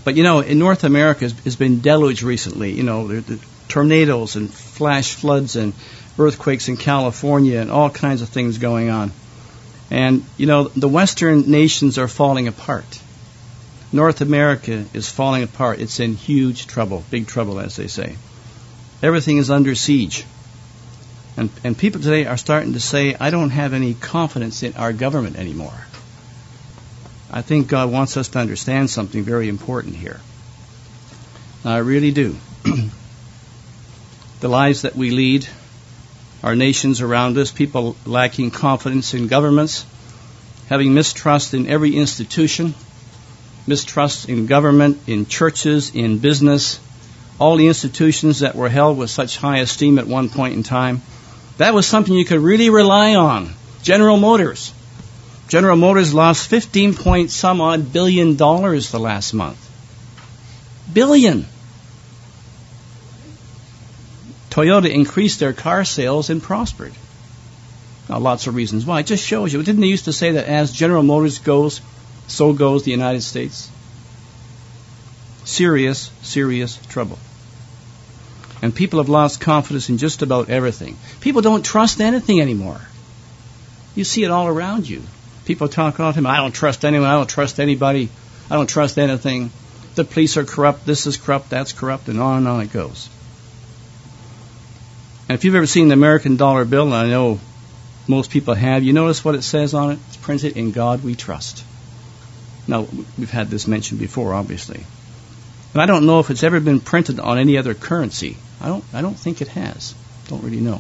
But, in North America has been deluged recently. The tornadoes and flash floods and earthquakes in California and all kinds of things going on. And, the Western nations are falling apart. North America is falling apart. It's in huge trouble, big trouble, as they say. Everything is under siege. And people today are starting to say, I don't have any confidence in our government anymore. I think God wants us to understand something very important here. I really do. The lives that we lead, our nations around us, people lacking confidence in governments, having mistrust in every institution, mistrust in government, in churches, in business, all the institutions that were held with such high esteem at one point in time. That was something you could really rely on. General Motors. General Motors lost 15-point-some-odd billion dollars the last month. Billion. Toyota increased their car sales and prospered. Now, lots of reasons why. It just shows you. Didn't they used to say that as General Motors goes, so goes the United States? Serious, serious trouble. And people have lost confidence in just about everything. People don't trust anything anymore. You see it all around you. People talk all the time, I don't trust anyone, I don't trust anybody, I don't trust anything. The police are corrupt, this is corrupt, that's corrupt, and on it goes. And if you've ever seen the American dollar bill, and I know most people have, you notice what it says on it? It's printed, "In God we trust." Now, we've had this mentioned before, obviously. And I don't know if it's ever been printed on any other currency. I don't think it has. Don't really know.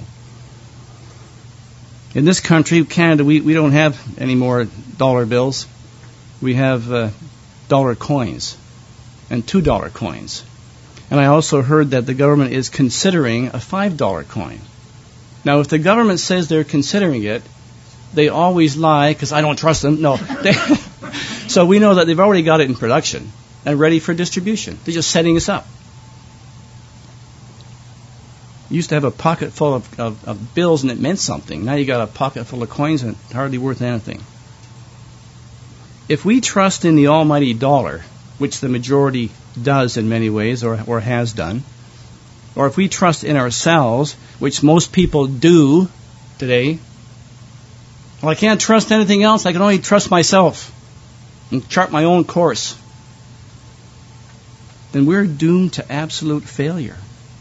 In this country, Canada, we don't have any more dollar bills. We have dollar coins and $2 coins. And I also heard that the government is considering a $5 coin. Now, if the government says they're considering it, they always lie because I don't trust them. No. So we know that they've already got it in production and ready for distribution. They're just setting us up. You used to have a pocket full of bills and it meant something. Now you got a pocket full of coins and it's hardly worth anything. If we trust in the almighty dollar, which the majority does in many ways or has done, or if we trust in ourselves, which most people do today, well, I can't trust anything else. I can only trust myself and chart my own course. Then we're doomed to absolute failure.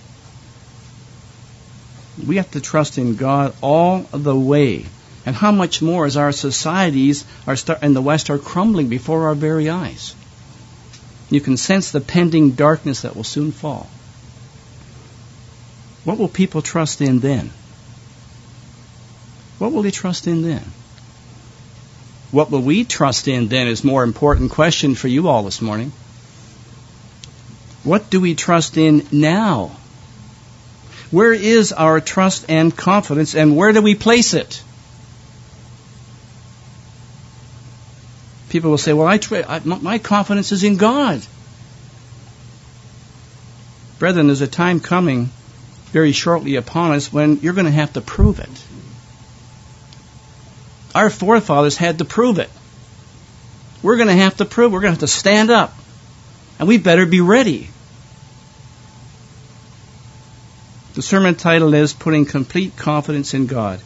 We have to trust in God all the way. And how much more as our societies in the West are crumbling before our very eyes. You can sense the pending darkness that will soon fall. What will people trust in then? What will they trust in then? What will we trust in then is a more important question for you all this morning. What do we trust in now? Where is our trust and confidence, and where do we place it? People will say, well, my confidence is in God. Brethren, there's a time coming very shortly upon us when you're going to have to prove it. Our forefathers had to prove it. We're going to have to prove it. We're going to have to stand up. And we better be ready. The sermon title is Putting Complete Confidence in God.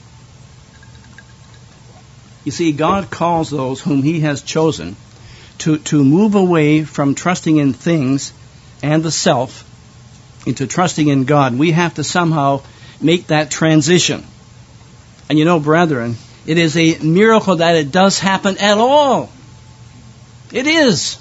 You see, God calls those whom He has chosen to move away from trusting in things and the self into trusting in God. We have to somehow make that transition. And you know, brethren, it is a miracle that it does happen at all. It is.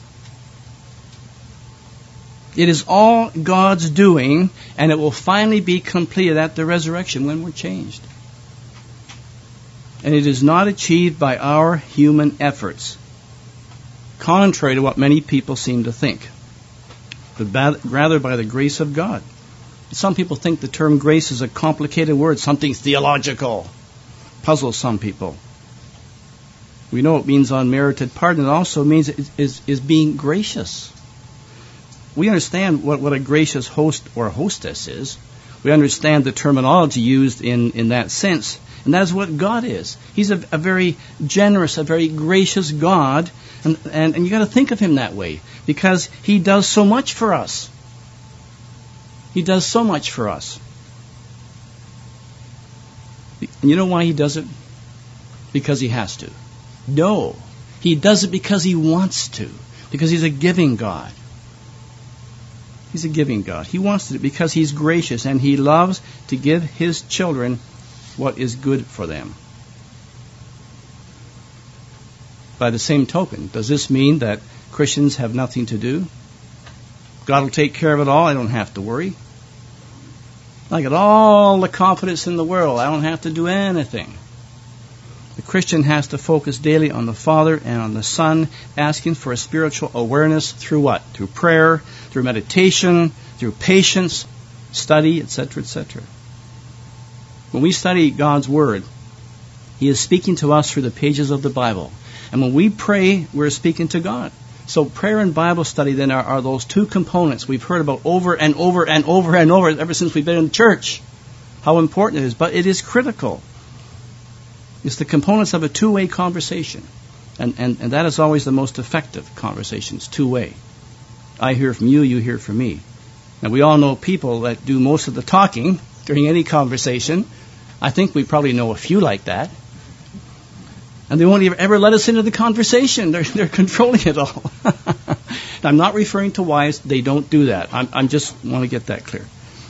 It is all God's doing, and it will finally be completed at the resurrection when we're changed. And it is not achieved by our human efforts, contrary to what many people seem to think, but rather by the grace of God. Some people think the term grace is a complicated word, something theological, puzzles some people. We know it means unmerited pardon. It also means is being gracious. We understand what a gracious host or hostess is. We understand the terminology used in that sense. And that is what God is. He's a very generous, a very gracious God. And you got to think of Him that way, because He does so much for us. He does so much for us. And you know why He does it? Because He has to. No. He does it because He wants to. Because He's a giving God. He's a giving God. He wants to do it because He's gracious, and He loves to give His children what is good for them. By the same token, does this mean that Christians have nothing to do? God will take care of it all. I don't have to worry. I got all the confidence in the world. I don't have to do anything. The Christian has to focus daily on the Father and on the Son, asking for a spiritual awareness through what? Through prayer, through meditation, through patience, study, etc., etc. When we study God's Word, He is speaking to us through the pages of the Bible. And when we pray, we're speaking to God. So prayer and Bible study then are those two components we've heard about over and over and over and over ever since we've been in church. How important it is. But it is critical. It's the components of a two-way conversation. And that is always the most effective conversation. It's two-way. I hear from you, you hear from me. Now, we all know people that do most of the talking during any conversation. I think we probably know a few like that. And they won't ever let us into the conversation. They're controlling it all. I'm not referring to wives. They don't do that. I just want to get that clear.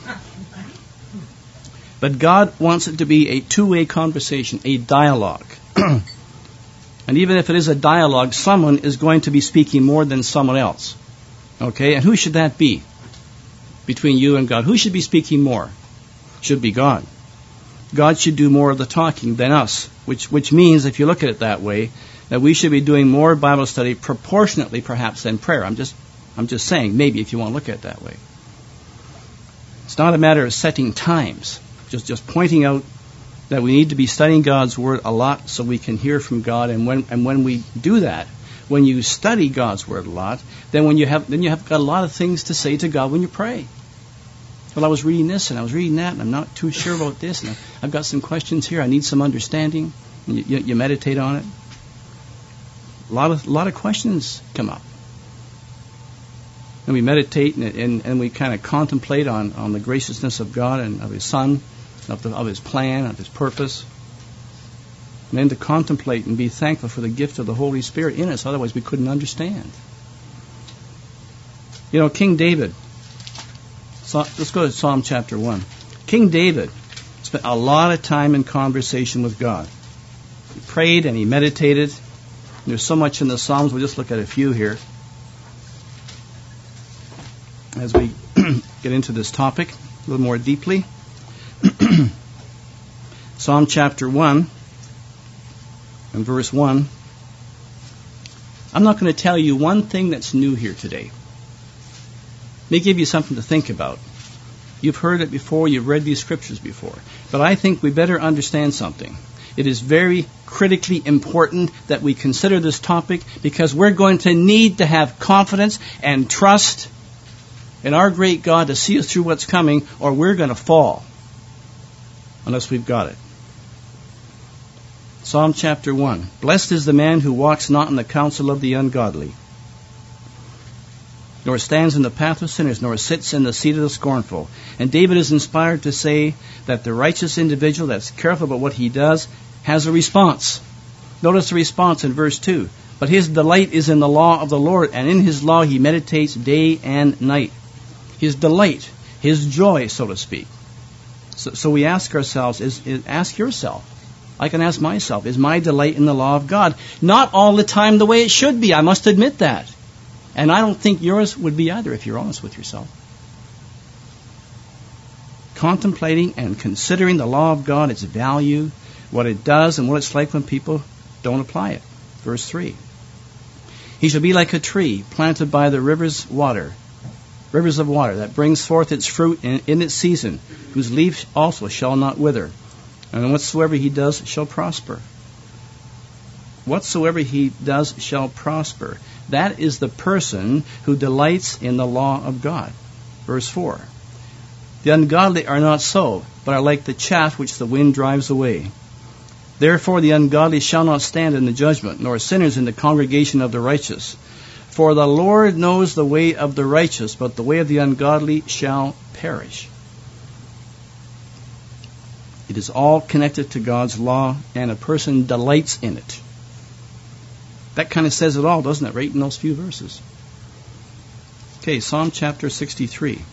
But God wants it to be a two-way conversation, a dialogue. And even if it is a dialogue, someone is going to be speaking more than someone else. Okay? And who should that be between you and God? Who should be speaking more? Should be God. God should do more of the talking than us, which means, if you look at it that way, that we should be doing more Bible study proportionately, perhaps, than prayer. I'm just saying, maybe, if you want to look at it that way. It's not a matter of setting times, just pointing out that we need to be studying God's Word a lot so we can hear from God. And when we do that, when you study God's Word a lot, then you have got a lot of things to say to God when you pray. Well, I was reading this and I was reading that, and I'm not too sure about this, and I've got some questions here. I need some understanding. And you meditate on it. A lot of questions come up, and we meditate and we kind of contemplate on the graciousness of God and of His Son, of His plan, of His purpose. And then to contemplate and be thankful for the gift of the Holy Spirit in us. Otherwise, we couldn't understand. You know, King David. Let's go to Psalm chapter 1. King David spent a lot of time in conversation with God. He prayed and he meditated. There's so much in the Psalms. We'll just look at a few here as we get into this topic a little more deeply. Psalm chapter 1 and verse 1. I'm not going to tell you one thing that's new here today. May give you something to think about. You've heard it before, you've read these scriptures before. But I think we better understand something. It is very critically important that we consider this topic, because we're going to need to have confidence and trust in our great God to see us through what's coming, or we're going to fall unless we've got it. Psalm chapter 1. Blessed is the man who walks not in the counsel of the ungodly, nor stands in the path of sinners, nor sits in the seat of the scornful. And David is inspired to say that the righteous individual that's careful about what he does has a response. Notice the response in verse 2. But his delight is in the law of the Lord, and in His law he meditates day and night. His delight, his joy, so to speak. So we ask ourselves, ask yourself, I can ask myself, is my delight in the law of God? Not all the time the way it should be, I must admit that. And I don't think yours would be either, if you're honest with yourself. Contemplating and considering the law of God, its value, what it does, and what it's like when people don't apply it. Verse 3. He shall be like a tree planted by the rivers of water, that brings forth its fruit in its season, whose leaf also shall not wither. And whatsoever he does shall prosper. Whatsoever he does shall prosper. That is the person who delights in the law of God. Verse 4. The ungodly are not so, but are like the chaff which the wind drives away. Therefore the ungodly shall not stand in the judgment, nor sinners in the congregation of the righteous. For the Lord knows the way of the righteous, but the way of the ungodly shall perish. It is all connected to God's law, and a person delights in it. That kind of says it all, doesn't it, right in those few verses? Okay, Psalm chapter 63.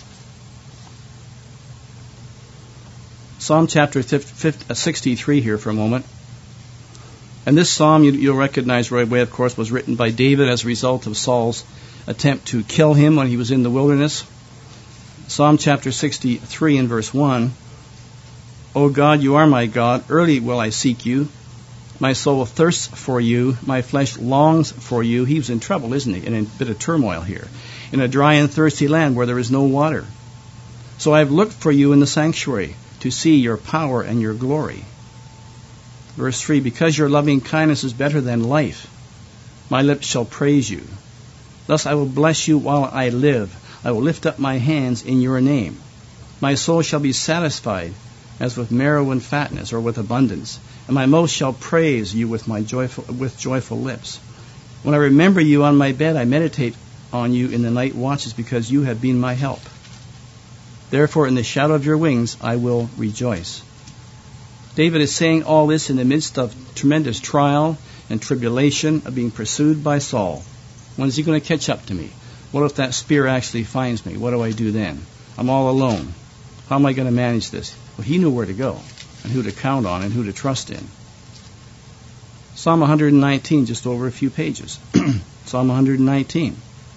Psalm chapter 63 here for a moment. And this psalm, you'll recognize right away, of course, was written by David as a result of Saul's attempt to kill him when he was in the wilderness. Psalm chapter 63 and verse 1. O God, you are my God. Early will I seek you. My soul thirsts for you. My flesh longs for you. He was in trouble, isn't he? In a bit of turmoil here. In a dry and thirsty land where there is no water. So I have looked for you in the sanctuary to see your power and your glory. Verse 3, because your loving kindness is better than life, my lips shall praise you. Thus I will bless you while I live. I will lift up my hands in your name. My soul shall be satisfied as with marrow and fatness, or with abundance, and my mouth shall praise you with joyful lips. When I remember you on my bed, I meditate on you in the night watches, because you have been my help. Therefore, in the shadow of your wings, I will rejoice. David is saying all this in the midst of tremendous trial and tribulation of being pursued by Saul. When is he going to catch up to me? What if that spear actually finds me? What do I do then? I'm all alone. How am I going to manage this? Well, he knew where to go and who to count on and who to trust in. Psalm 119, just over a few pages. Psalm 119.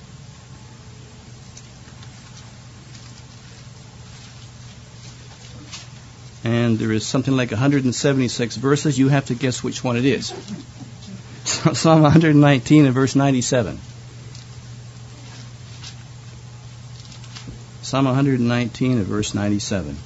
And there is something like 176 verses. You have to guess which one it is. Psalm 119 and verse 97. Psalm 119 and verse 97.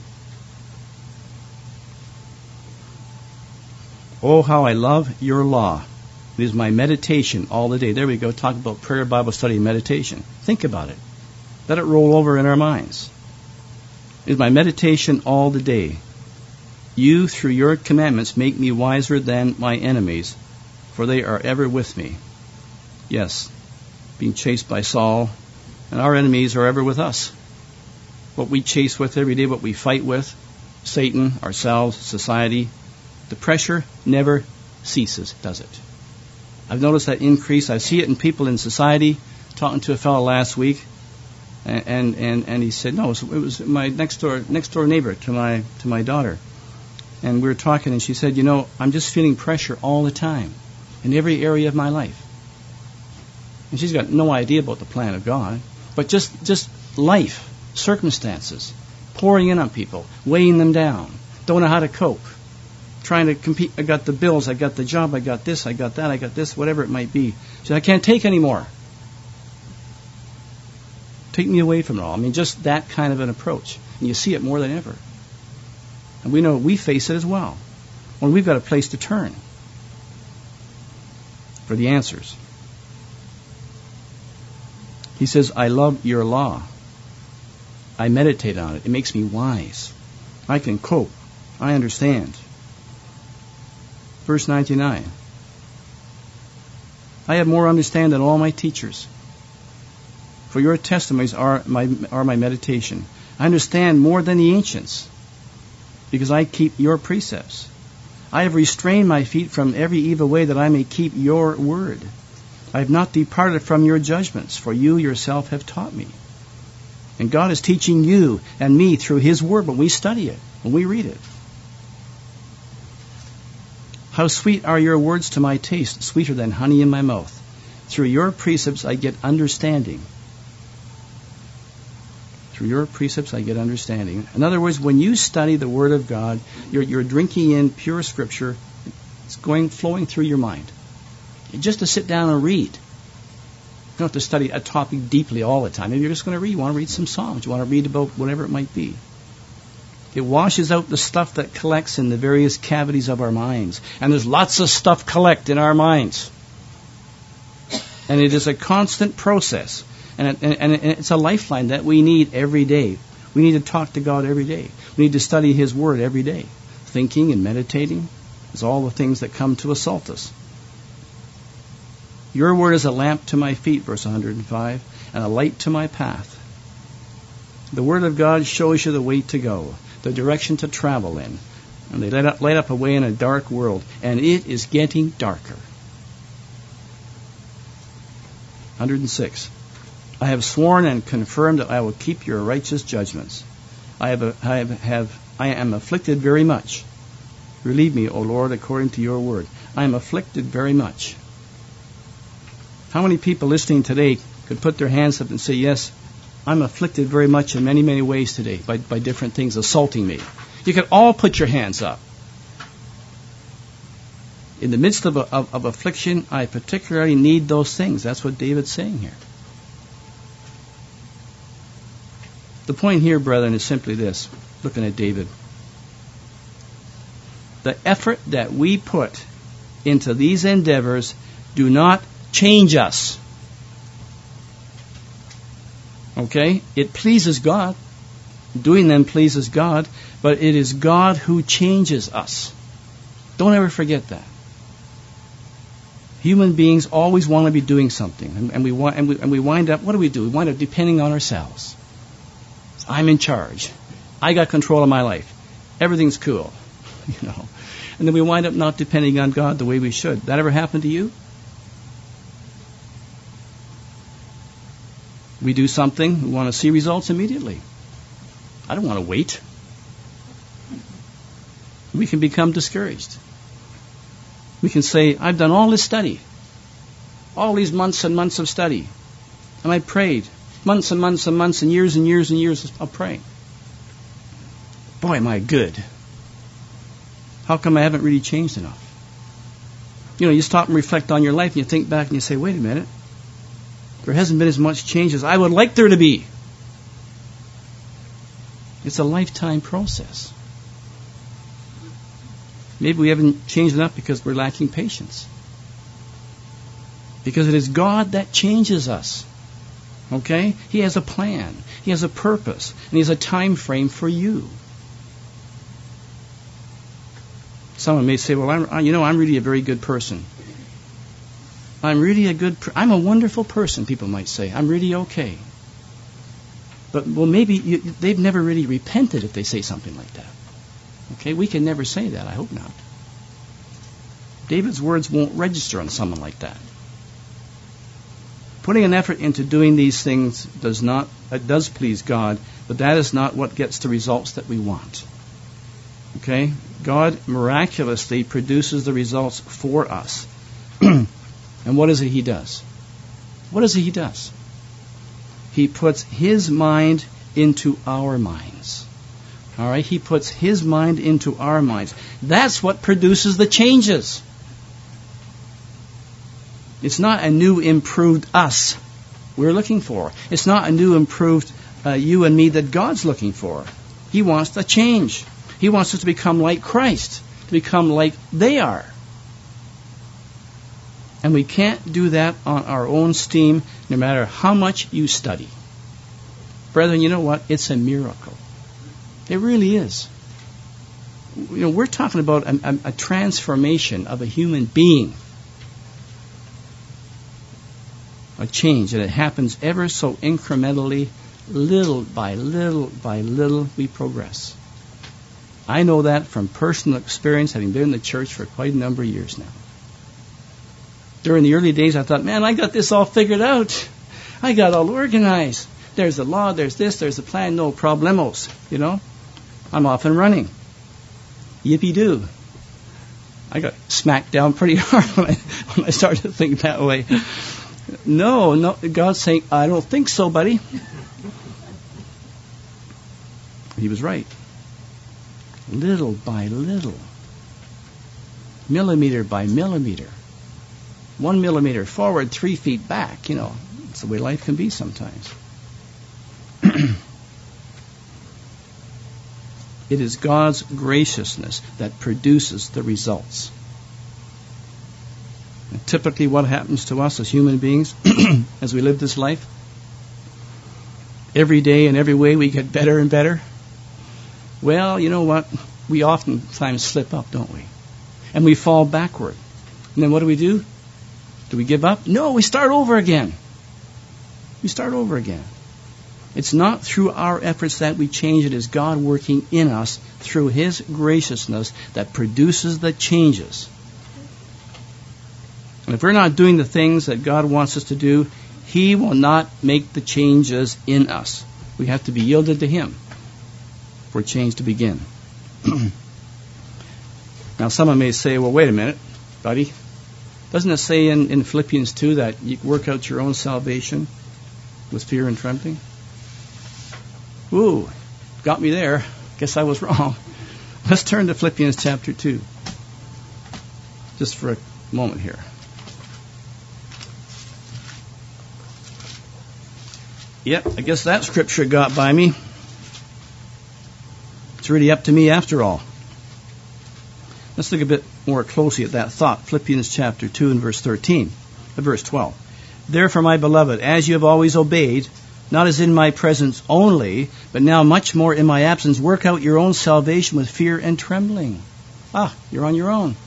Oh, how I love your law. It is my meditation all the day. There we go. Talk about prayer, Bible study, and meditation. Think about it. Let it roll over in our minds. It is my meditation all the day. You, through your commandments, make me wiser than my enemies, for they are ever with me. Yes, being chased by Saul, and our enemies are ever with us. What we chase with every day, what we fight with, Satan, ourselves, society, the pressure never ceases, does it? I've noticed that increase. I see it in people in society. Talking to a fellow last week, and he said, no, it was my next door neighbor to my daughter. And we were talking, and she said, you know, I'm just feeling pressure all the time in every area of my life. And she's got no idea about the plan of God, but just life, circumstances, pouring in on people, weighing them down, don't know how to cope, trying to compete. I got the bills, I got the job, I got this, I got that, I got this, whatever it might be. She said, I can't take anymore. Take me away from it all. I mean, just that kind of an approach. And you see it more than ever. And we know we face it as well. When we've got a place to turn for the answers. He says, I love your law. I meditate on it. It makes me wise. I can cope. I understand. Verse 99. I have more understanding than all my teachers. For your testimonies are my meditation. I understand more than the ancients, because I keep your precepts. I have restrained my feet from every evil way, that I may keep your word. I have not departed from your judgments, for you yourself have taught me. And God is teaching you and me through his word when we study it, when we read it. How sweet are your words to my taste, sweeter than honey in my mouth. Through your precepts I get understanding. Through your precepts I get understanding. In other words, when you study the Word of God, you're drinking in pure Scripture. It's flowing through your mind. Just to sit down and read. You don't have to study a topic deeply all the time. Maybe you're just going to read. You want to read some Psalms. You want to read about whatever it might be. It washes out the stuff that collects in the various cavities of our minds. And there's lots of stuff collect in our minds. And it is a constant process. And it's a lifeline that we need every day. We need to talk to God every day. We need to study His Word every day. Thinking and meditating is all the things that come to assault us. Your Word is a lamp to my feet, verse 105, and a light to my path. The Word of God shows you the way to go, the direction to travel in. And they light up a way in a dark world, and it is getting darker. 106. I have sworn and confirmed that I will keep your righteous judgments. I am afflicted very much. Relieve me, O Lord, according to your word. I am afflicted very much. How many people listening today could put their hands up and say, yes, I'm afflicted very much in many, many ways today by different things assaulting me? You can all put your hands up. In the midst of affliction, I particularly need those things. That's what David's saying here. The point here, brethren, is simply this, looking at David. The effort that we put into these endeavors do not change us. Okay? It pleases God. Doing them pleases God, but it is God who changes us. Don't ever forget that. Human beings always want to be doing something, and we wind up. What do? We wind up depending on ourselves. I'm in charge. I got control of my life. Everything's cool, And then we wind up not depending on God the way we should. That ever happen to you? We do something, we want to see results immediately. I don't want to wait. We can become discouraged. We can say, I've done all this study, all these months and months of study, and I prayed months and months and months and years of praying. Boy, am I good. How come I haven't really changed enough? You stop and reflect on your life and you think back and you say, wait a minute, there hasn't been as much change as I would like there to be. It's a lifetime process. Maybe we haven't changed enough because we're lacking patience. Because it is God that changes us. Okay? He has a plan. He has a purpose. And He has a time frame for you. Someone may say, well, I'm really a very good person. I'm a wonderful person, people might say. I'm really okay. But, maybe they've never really repented if they say something like that. Okay, we can never say that. I hope not. David's words won't register on someone like that. Putting an effort into doing these things does please God, but that is not what gets the results that we want. Okay? God miraculously produces the results for us. And what is it He does? What is it He does? He puts His mind into our minds. All right? He puts His mind into our minds. That's what produces the changes. It's not a new, improved us we're looking for. It's not a new, improved you and me that God's looking for. He wants to change. He wants us to become like Christ, to become like they are. And we can't do that on our own steam, no matter how much you study. Brethren, you know what? It's a miracle. It really is. We're talking about a transformation of a human being. A change, and it happens ever so incrementally, little by little by little, we progress. I know that from personal experience, having been in the church for quite a number of years now. During the early days, I thought, man, I got this all figured out. I got all organized. There's the law, there's this, there's the plan, no problemos. I'm off and running. Yippee-doo. I got smacked down pretty hard when I started to think that way. No, God's saying, I don't think so, buddy. He was right. Little by little. Millimeter by millimeter. 1 millimeter forward, 3 feet back. It's the way life can be sometimes. It is God's graciousness that produces the results. And typically what happens to us as human beings as we live this life, every day and every way we get better and better? Well, you know what? We oftentimes slip up, don't we? And we fall backward. And then what do? Do we give up? No, we start over again. We start over again. It's not through our efforts that we change. It is God working in us through His graciousness that produces the changes. And if we're not doing the things that God wants us to do, He will not make the changes in us. We have to be yielded to Him for change to begin. Now, someone may say, well, wait a minute, buddy. Doesn't it say in Philippians 2 that you work out your own salvation with fear and trembling? Ooh, got me there. Guess I was wrong. Let's turn to Philippians chapter 2. Just for a moment here. Yep, I guess that scripture got by me. It's really up to me after all. Let's look a bit more closely at that thought. Philippians chapter 2 and verse 12. Therefore, my beloved, as you have always obeyed, not as in my presence only, but now much more in my absence, work out your own salvation with fear and trembling. You're on your own.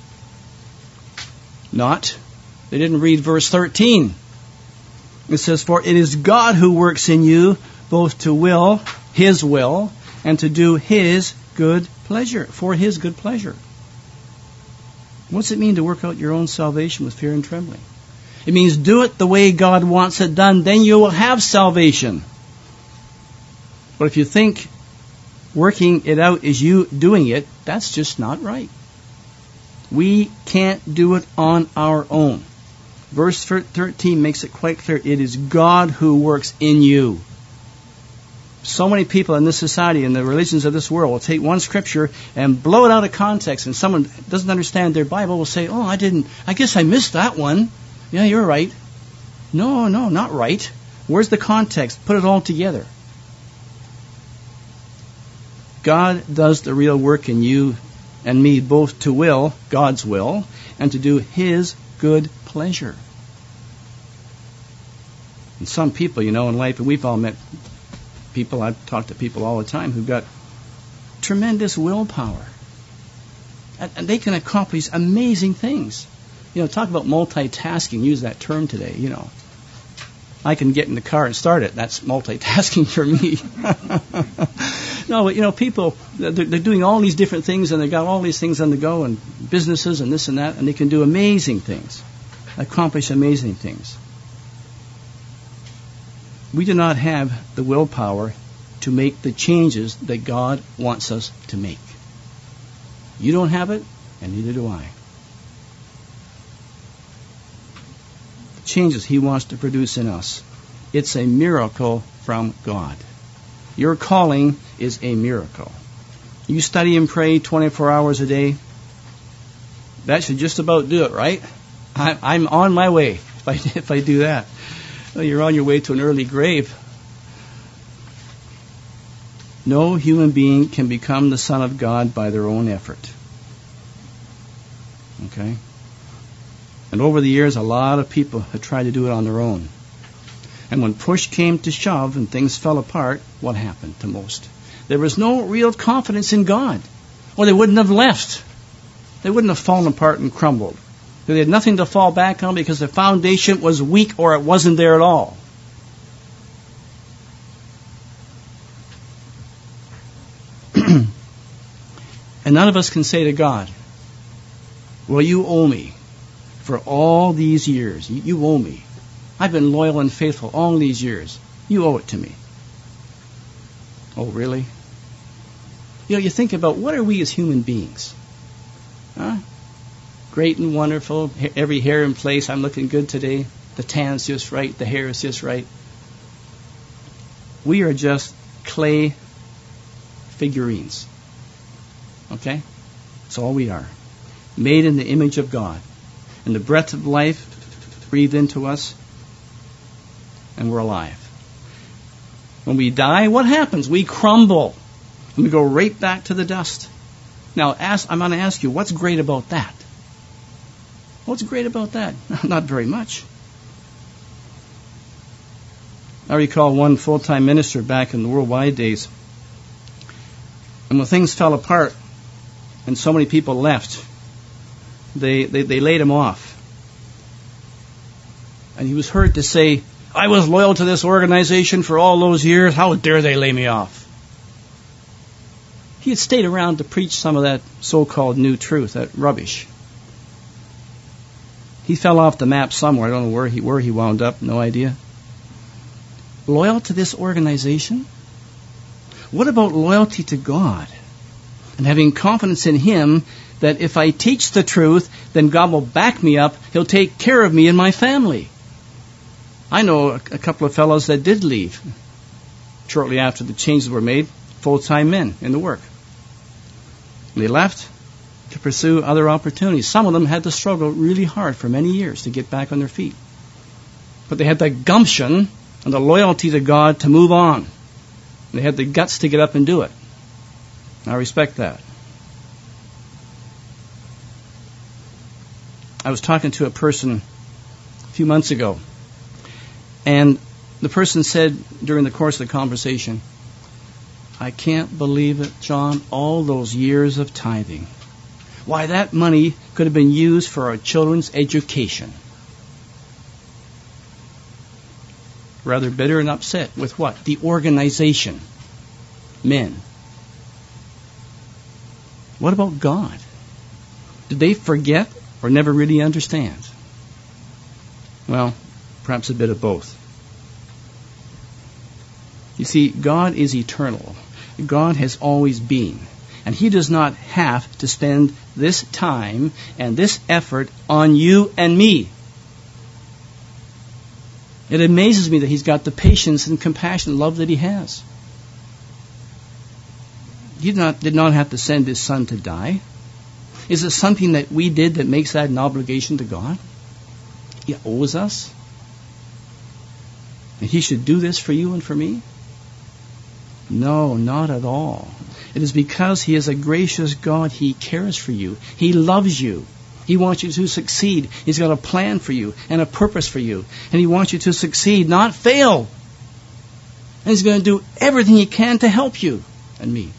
Not. They didn't read verse 13. It says, for it is God who works in you both to will, His will, and to do His good pleasure, for His good pleasure. What's it mean to work out your own salvation with fear and trembling? It means do it the way God wants it done, then you will have salvation. But if you think working it out is you doing it, that's just not right. We can't do it on our own. Verse 13 makes it quite clear. It is God who works in you. So many people in this society, in the religions of this world, will take one scripture and blow it out of context, and someone doesn't understand their Bible will say, I guess I missed that one. Yeah, you're right. No, not right. Where's the context? Put it all together. God does the real work in you and me, both to will, God's will, and to do His good pleasure. And some people, in life, and we've all met people, I've talked to people all the time who've got tremendous willpower. And they can accomplish amazing things. Talk about multitasking. Use that term today, I can get in the car and start it. That's multitasking for me. No, but, people, they're doing all these different things, and they've got all these things on the go, and businesses and this and that, and they can do amazing things, accomplish amazing things. We do not have the willpower to make the changes that God wants us to make. You don't have it, and neither do I. The changes He wants to produce in us, it's a miracle from God. Your calling is a miracle. You study and pray 24 hours a day. That should just about do it, right? I'm on my way if I do that. Well, you're on your way to an early grave. No human being can become the Son of God by their own effort. Okay? And over the years, a lot of people have tried to do it on their own. And when push came to shove and things fell apart, what happened to most? There was no real confidence in God. Or they wouldn't have left. They wouldn't have fallen apart and crumbled. They had nothing to fall back on because the foundation was weak or it wasn't there at all. And none of us can say to God, well, you owe me for all these years. You owe me. I've been loyal and faithful all these years. You owe it to me. Oh, really? You think about, what are we as human beings? Huh? Great and wonderful, every hair in place. I'm looking good today. The tan's just right. The hair is just right. We are just clay figurines. Okay? That's all we are. Made in the image of God. And the breath of life breathed into us, and we're alive. When we die, what happens? We crumble. And we go right back to the dust. Now, I'm going to ask you, what's great about that? What's great about that? Not very much. I recall one full-time minister back in the worldwide days. And when things fell apart and so many people left, they laid him off. And he was heard to say, I was loyal to this organization for all those years. How dare they lay me off? He had stayed around to preach some of that so-called new truth, that rubbish. He fell off the map somewhere. I don't know where he wound up. No idea. Loyal to this organization? What about loyalty to God? And having confidence in Him that if I teach the truth, then God will back me up. He'll take care of me and my family. I know a couple of fellows that did leave shortly after the changes were made, full-time men in the work. They left to pursue other opportunities. Some of them had to struggle really hard for many years to get back on their feet. But they had the gumption and the loyalty to God to move on. They had the guts to get up and do it. I respect that. I was talking to a person a few months ago, and the person said during the course of the conversation, I can't believe it, John, all those years of tithing. Why, that money could have been used for our children's education. Rather bitter and upset with what? The organization. Men. What about God? Did they forget or never really understand? Well, perhaps a bit of both. You see, God is eternal. God has always been. And He does not have to spend this time and this effort on you and me. It amazes me that He's got the patience and compassion and love that He has. He did not have to send His Son to die. Is it something that we did that makes that an obligation to God? He owes us. And He should do this for you and for me? No, not at all. It is because He is a gracious God. He cares for you. He loves you. He wants you to succeed. He's got a plan for you and a purpose for you. And He wants you to succeed, not fail. And He's going to do everything He can to help you and me.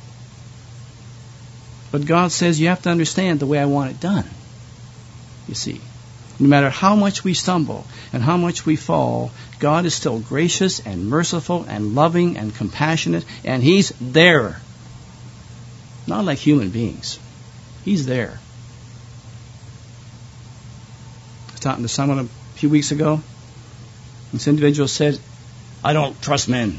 But God says you have to understand the way I want it done. You see, no matter how much we stumble and how much we fall, God is still gracious and merciful and loving and compassionate, and He's there. Not like human beings. He's there. I was talking to someone a few weeks ago. This individual said, I don't trust men.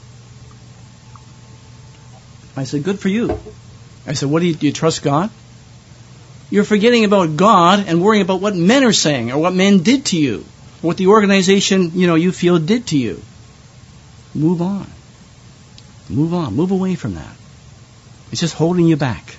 I said, good for you. I said, do you trust God? You're forgetting about God and worrying about what men are saying or what men did to you, what the organization, you feel did to you. Move on. Move on. Move away from that. It's just holding you back.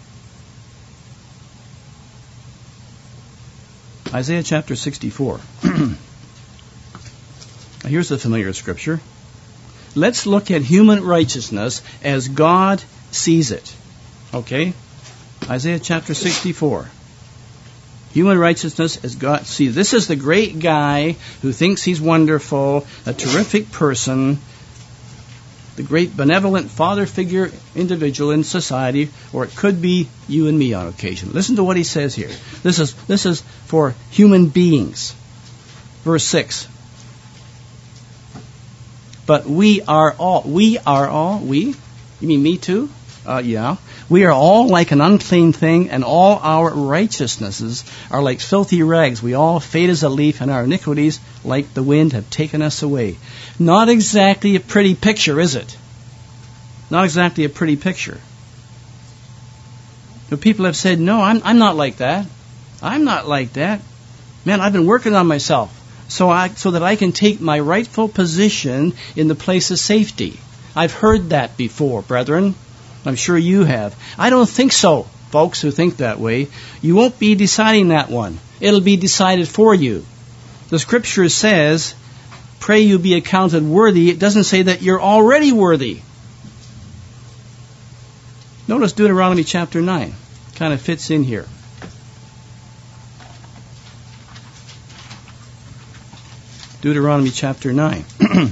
Isaiah chapter 64. Now here's the familiar scripture. Let's look at human righteousness as God sees it. Okay? Isaiah chapter 64. Human righteousness as God sees. This is the great guy who thinks he's wonderful, a terrific person, the great benevolent father figure individual in society, or it could be you and me on occasion. Listen to what he says here. This is for human beings. Verse 6. But we? You mean me too? Yeah. We are all like an unclean thing, and all our righteousnesses are like filthy rags. We all fade as a leaf, and our iniquities, like the wind, have taken us away. Not exactly a pretty picture, is it? Not exactly a pretty picture. But people have said, no, I'm not like that. I'm not like that. Man, I've been working on myself so that I can take my rightful position in the place of safety. I've heard that before, brethren. I'm sure you have. I don't think so, folks who think that way. You won't be deciding that one. It'll be decided for you. The Scripture says, pray you be accounted worthy. It doesn't say that you're already worthy. Notice Deuteronomy chapter 9. Kind of fits in here. Deuteronomy chapter 9.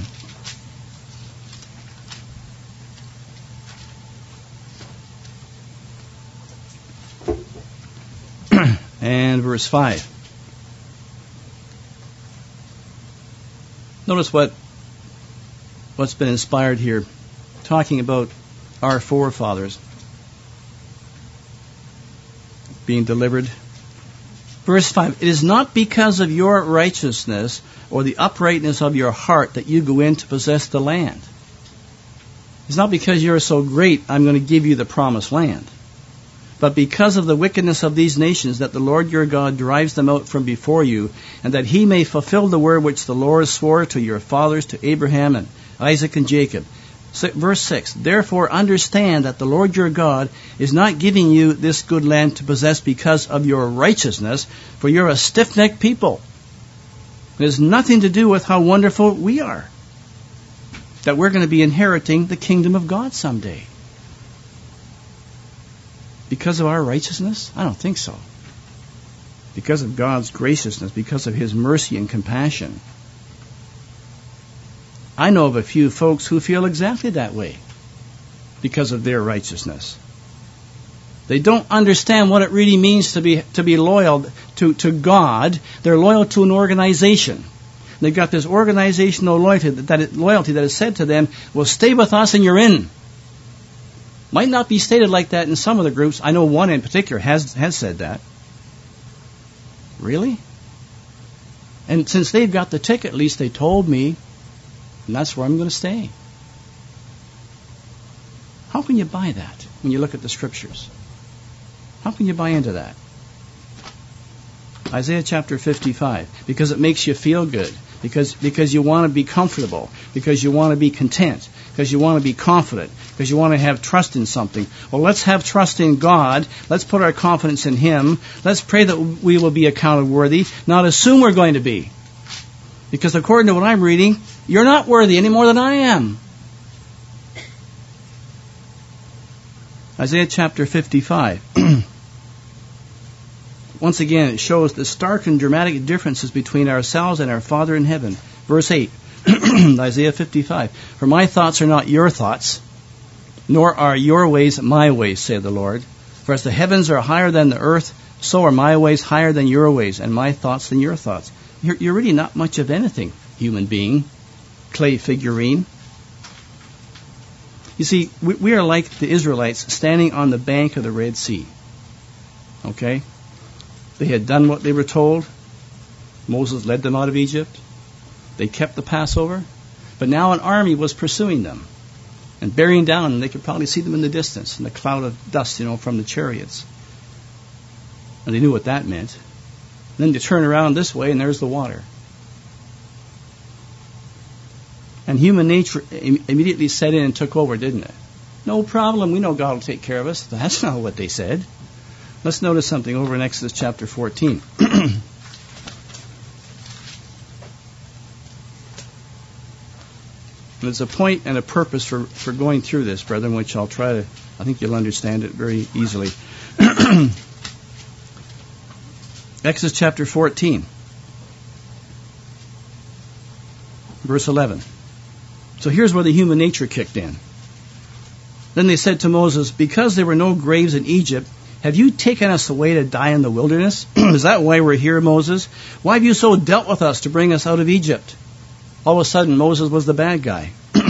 And verse 5. Notice what's been inspired here, talking about our forefathers being delivered. Verse 5, it is not because of your righteousness or the uprightness of your heart that you go in to possess the land. It's not because you're so great I'm going to give you the promised land. But because of the wickedness of these nations that the Lord your God drives them out from before you, and that he may fulfill the word which the Lord swore to your fathers, to Abraham and Isaac and Jacob. Verse 6, therefore understand that the Lord your God is not giving you this good land to possess because of your righteousness, for you're a stiff-necked people. It has nothing to do with how wonderful we are, that we're going to be inheriting the kingdom of God someday. Because of our righteousness? I don't think so. Because of God's graciousness, because of his mercy and compassion. I know of a few folks who feel exactly that way because of their righteousness. They don't understand what it really means to be loyal to God. They're loyal to an organization. They've got this organizational loyalty that is said to them, well, stay with us and you're in. Might not be stated like that in some of the groups. I know one in particular has said that. Really? And since they've got the ticket, at least they told me, and that's where I'm going to stay. How can you buy that when you look at the scriptures? How can you buy into that? Isaiah chapter 55. Because it makes you feel good. Because you want to be comfortable. Because you want to be content. Because you want to be confident. Because you want to have trust in something. Well, let's have trust in God. Let's put our confidence in him. Let's pray that we will be accounted worthy, not assume we're going to be. Because according to what I'm reading, you're not worthy any more than I am. Isaiah chapter 55. Once again, it shows the stark and dramatic differences between ourselves and our Father in heaven. Verse 8, Isaiah 55. For my thoughts are not your thoughts, nor are your ways my ways, saith the Lord. For as the heavens are higher than the earth, so are my ways higher than your ways, and my thoughts than your thoughts. You're really not much of anything, human being, clay figurine. You see, we are like the Israelites standing on the bank of the Red Sea. Okay? They had done what they were told. Moses led them out of Egypt. They kept the Passover. But now an army was pursuing them and bearing down, and they could probably see them in the distance in the cloud of dust, from the chariots. And they knew what that meant. And then you turn around this way, and there's the water. And human nature immediately set in and took over, didn't it? No problem. We know God will take care of us. That's not what they said. Let's notice something over in Exodus chapter 14. There's a point and a purpose for going through this, brethren, which I think you'll understand it very easily. Exodus chapter 14, verse 11. So here's where the human nature kicked in. Then they said to Moses, because there were no graves in Egypt, have you taken us away to die in the wilderness? Is that why we're here, Moses? Why have you so dealt with us to bring us out of Egypt? All of a sudden, Moses was the bad guy.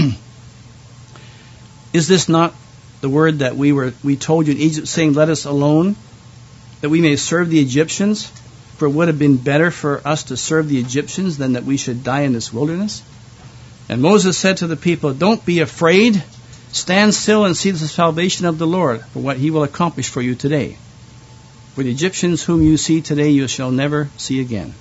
Is this not the word that we told you in Egypt, saying, let us alone, that we may serve the Egyptians? For it would have been better for us to serve the Egyptians than that we should die in this wilderness. And Moses said to the people, don't be afraid. Stand still and see the salvation of the Lord, for what he will accomplish for you today. For the Egyptians whom you see today, you shall never see again.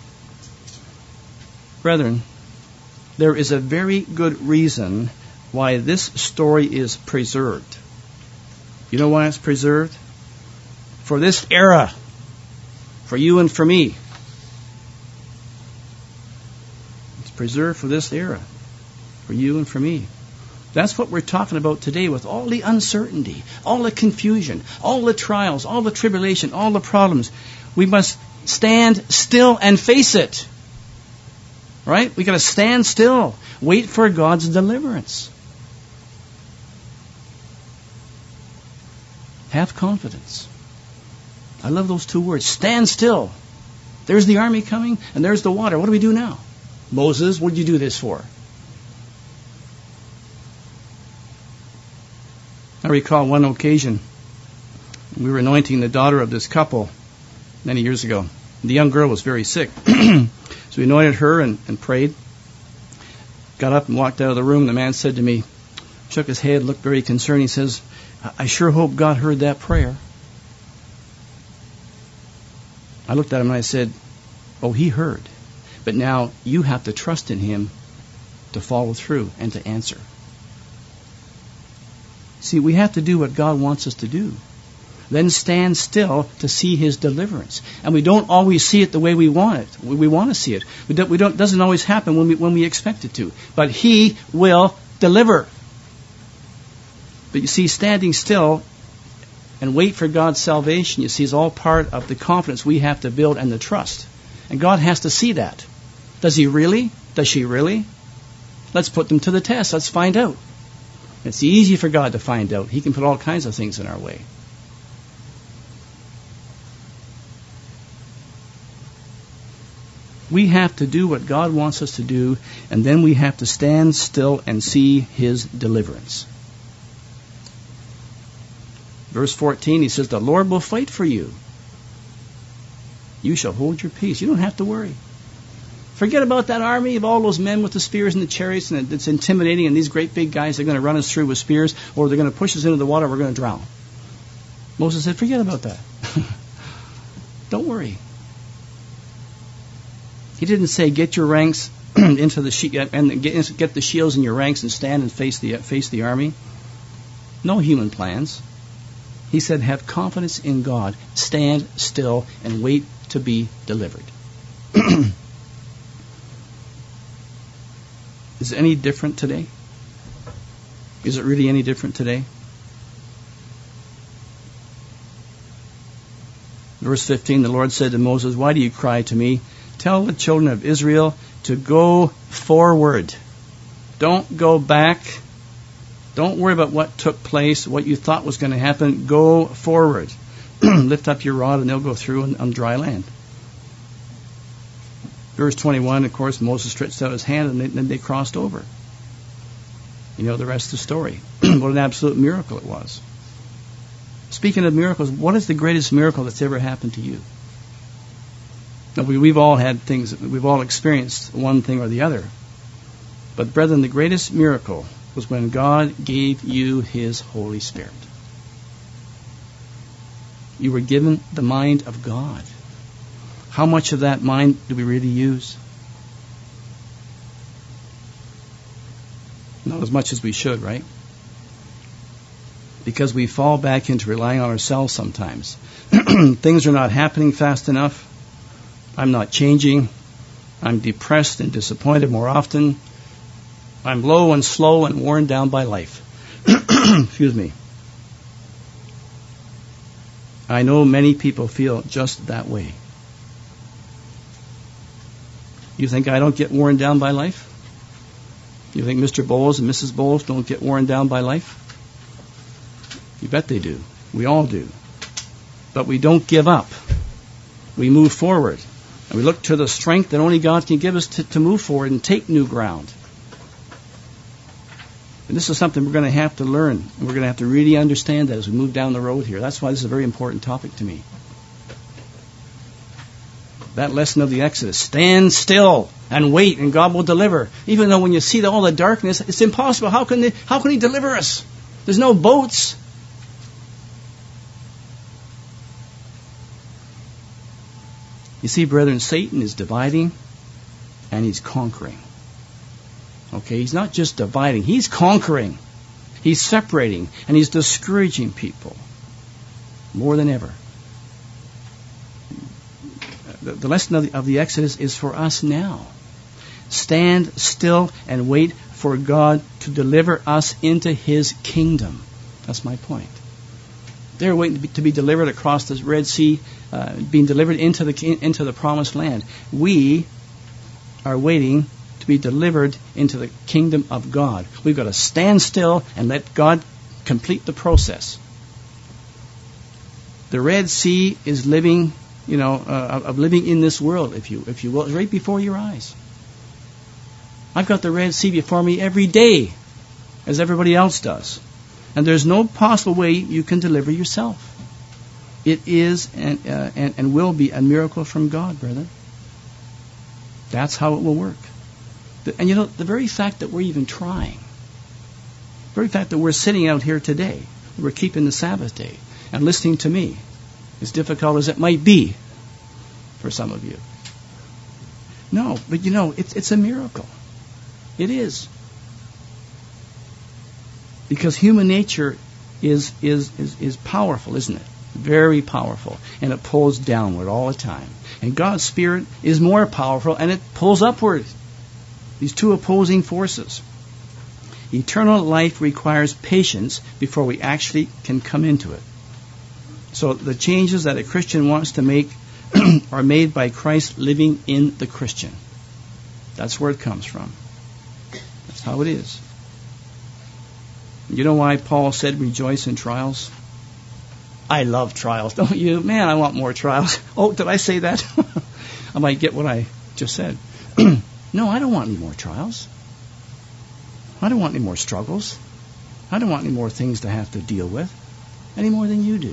Brethren, there is a very good reason why this story is preserved. You know why it's preserved? For this era. For you and for me. It's preserved for this era. For you and for me. That's what we're talking about today with all the uncertainty, all the confusion, all the trials, all the tribulation, all the problems. We must stand still and face it. right? We got to stand still. Wait for God's deliverance. Have confidence. I love those two words. Stand still. There's the army coming, and there's the water. What do we do now? Moses, what did you do this for? I recall one occasion, we were anointing the daughter of this couple many years ago. The young girl was very sick. So we anointed her and prayed. Got up and walked out of the room. The man said to me, shook his head, looked very concerned. He says, I sure hope God heard that prayer. I looked at him and I said, oh, he heard. But now you have to trust in him to follow through and to answer. See, we have to do what God wants us to do. Then stand still to see his deliverance. And we don't always see it the way we want it. We want to see it. It doesn't always happen when we expect it to. But he will deliver. But you see, standing still and wait for God's salvation, you see, is all part of the confidence we have to build and the trust. And God has to see that. Does he really? Does she really? Let's put them to the test. Let's find out. It's easy for God to find out. He can put all kinds of things in our way. We have to do what God wants us to do, and then we have to stand still and see his deliverance. Verse 14, he says, the Lord will fight for you. You shall hold your peace. You don't have to worry. Forget about that army of all those men with the spears and the chariots, and it's intimidating, and these great big guys are going to run us through with spears, or they're going to push us into the water, we're going to drown. Moses said, forget about that. Don't worry. He didn't say, get your ranks into the and get the shields in your ranks and stand and face the army. No human plans. He said, have confidence in God. Stand still and wait to be delivered. Is it any different today? Is it really any different today? Verse 15, the Lord said to Moses, why do you cry to me? Tell the children of Israel to go forward. Don't go back. Don't worry about what took place, what you thought was going to happen. Go forward. Lift up your rod and they'll go through on dry land. Verse 21, of course, Moses stretched out his hand and then they crossed over. You know the rest of the story. What an absolute miracle it was. Speaking of miracles, what is the greatest miracle that's ever happened to you? Now, we've all had things, we've all experienced one thing or the other. But brethren, the greatest miracle was when God gave you his Holy Spirit. You were given the mind of God. How much of that mind do we really use? Not as much as we should, right? Because we fall back into relying on ourselves sometimes. Things are not happening fast enough. I'm not changing. I'm depressed and disappointed more often. I'm low and slow and worn down by life. Excuse me. I know many people feel just that way. You think I don't get worn down by life? You think Mr. Bowles and Mrs. Bowles don't get worn down by life? You bet they do. We all do. But we don't give up. We move forward. And we look to the strength that only God can give us to move forward and take new ground. And this is something we're going to have to learn. And we're going to have to really understand that as we move down the road here. That's why this is a very important topic to me. That lesson of the Exodus. Stand still and wait and God will deliver. Even though when you see all the darkness, it's impossible. How can he deliver us? There's no boats. You see, brethren, Satan is dividing and he's conquering. Okay, he's not just dividing, he's conquering. He's separating and he's discouraging people more than ever. The lesson of the Exodus is for us now. Stand still and wait for God to deliver us into his kingdom. That's my point. They're waiting to be delivered across the Red Sea, being delivered into the promised land. We are waiting to be delivered into the kingdom of God. We've got to stand still and let God complete the process. The Red Sea is living, of living in this world, if you will, right before your eyes. I've got the Red Sea before me every day, as everybody else does. And there's no possible way you can deliver yourself. It is and will be a miracle from God, brother. That's how it will work. And the very fact that we're even trying, the very fact that we're sitting out here today, we're keeping the Sabbath day, and listening to me, as difficult as it might be for some of you. No, but it's a miracle. It is. Because human nature is powerful, isn't it? Very powerful. And it pulls downward all the time. And God's Spirit is more powerful, and it pulls upward. These two opposing forces. Eternal life requires patience before we actually can come into it. So the changes that a Christian wants to make are made by Christ living in the Christian. That's where it comes from. That's how it is. You know why Paul said rejoice in trials? I love trials, don't you? Man, I want more trials. Oh, did I say that? I might get what I just said. No, I don't want any more trials. I don't want any more struggles. I don't want any more things to have to deal with, any more than you do.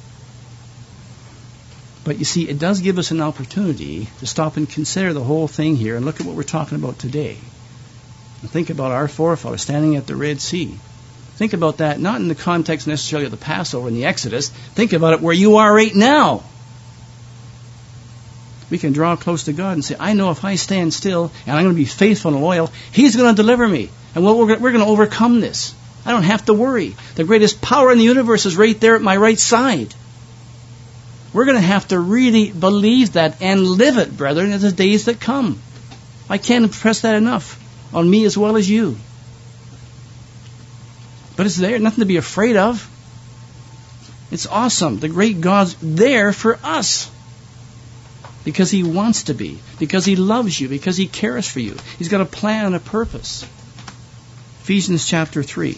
But you see, it does give us an opportunity to stop and consider the whole thing here and look at what we're talking about today. And think about our forefathers standing at the Red Sea. Think about that, not in the context necessarily of the Passover and the Exodus. Think about it where you are right now. We can draw close to God and say, I know if I stand still and I'm going to be faithful and loyal, He's going to deliver me. And we're going to overcome this. I don't have to worry. The greatest power in the universe is right there at my right side. We're going to have to really believe that and live it, brethren, in the days that come. I can't impress that enough on me as well as you. But it's there, nothing to be afraid of. It's awesome. The great God's there for us. Because He wants to be. Because He loves you. Because He cares for you. He's got a plan and a purpose. Ephesians chapter 3.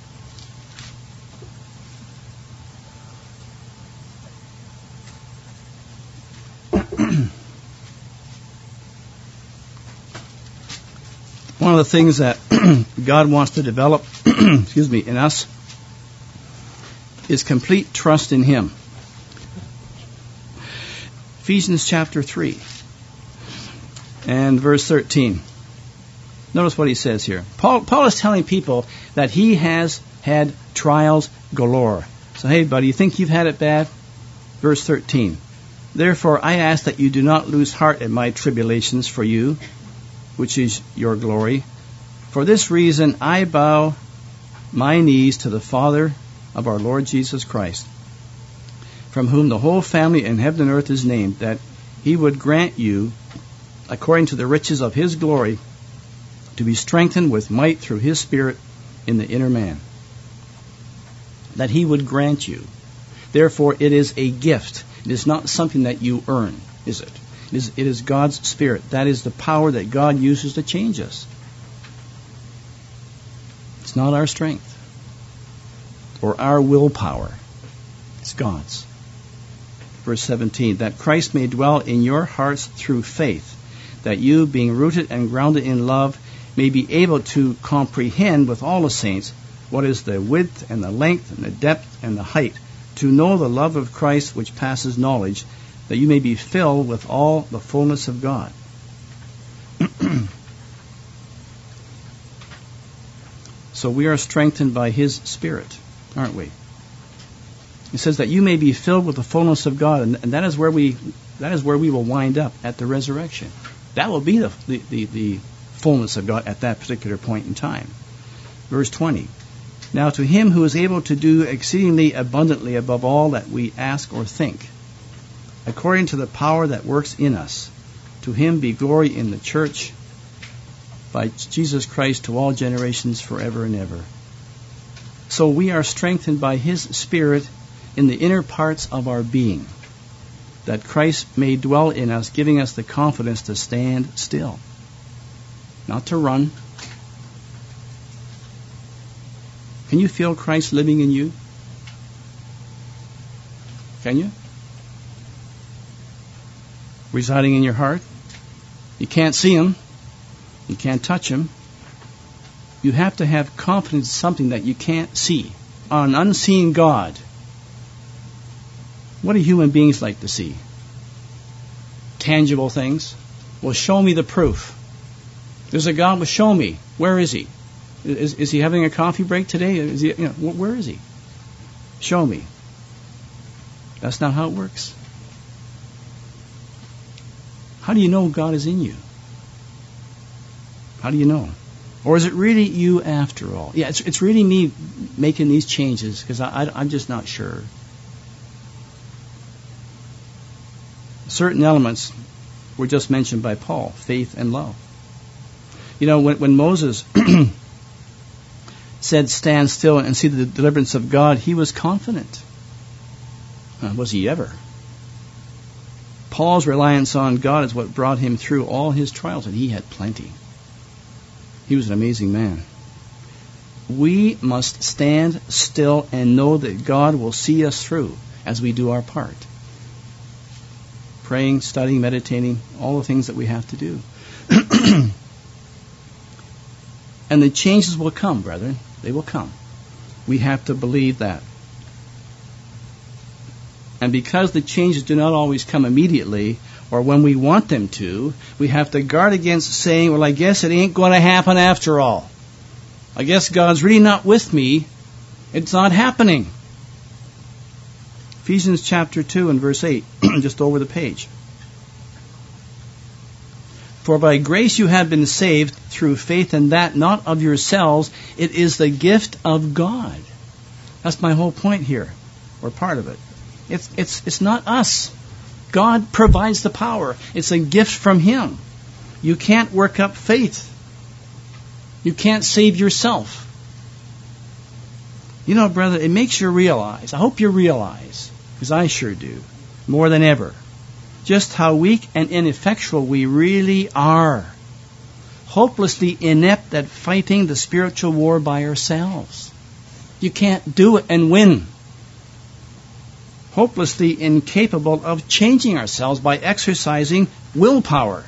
One of the things that God wants to develop in us is complete trust in Him. Ephesians chapter 3 and verse 13. Notice what he says here. Paul is telling people that he has had trials galore. So, hey, buddy, you think you've had it bad? Verse 13. Therefore, I ask that you do not lose heart at my tribulations for you, which is your glory. For this reason, I bow my knees to the Father of our Lord Jesus Christ, from whom the whole family in heaven and earth is named, that He would grant you, according to the riches of His glory, to be strengthened with might through His Spirit in the inner man. That He would grant you. Therefore, it is a gift. It is not something that you earn, is it? It is God's Spirit. That is the power that God uses to change us. It's not our strength or our willpower. It's God's. Verse 17, that Christ may dwell in your hearts through faith, that you, being rooted and grounded in love, may be able to comprehend with all the saints what is the width and the length and the depth and the height, to know the love of Christ which passes knowledge, that you may be filled with all the fullness of God. So we are strengthened by His Spirit, aren't we? It says that you may be filled with the fullness of God, and that is where we will wind up at the resurrection. That will be the fullness of God at that particular point in time. Verse 20. Now to Him who is able to do exceedingly abundantly above all that we ask or think, according to the power that works in us, to Him be glory in the church by Jesus Christ to all generations forever and ever. So we are strengthened by His Spirit in the inner parts of our being, that Christ may dwell in us, giving us the confidence to stand still. not to run. Can you feel Christ living in you? Can you? Residing in your heart? You can't see Him. You can't touch Him. You have to have confidence in something that you can't see. On an unseen God. What do human beings like to see? Tangible things? Well, show me the proof. There's a God, well, show me. Where is He? Is He having a coffee break today? Is He, where is He? Show me. That's not how it works. How do you know God is in you? How do you know? Or is it really you after all? Yeah, it's really me making these changes because I'm just not sure. Certain elements were just mentioned by Paul, faith and love. When Moses said, stand still and see the deliverance of God, he was confident. Was he ever? Paul's reliance on God is what brought him through all his trials, and he had plenty. He was an amazing man. We must stand still and know that God will see us through as we do our part. Praying, studying, meditating, all the things that we have to do. And the changes will come, brethren. They will come. We have to believe that. And because the changes do not always come immediately or when we want them to, we have to guard against saying, well, I guess it ain't going to happen after all. I guess God's really not with me. It's not happening. Ephesians chapter 2 and verse 8, just over the page. For by grace you have been saved through faith, and that not of yourselves. It is the gift of God. That's my whole point here, or part of it. It's not us. God provides the power. It's a gift from Him. You can't work up faith. You can't save yourself. Brother, it makes you realize, I hope you realize, because I sure do, more than ever, just how weak and ineffectual we really are. Hopelessly inept at fighting the spiritual war by ourselves. You can't do it and win. Hopelessly incapable of changing ourselves by exercising willpower.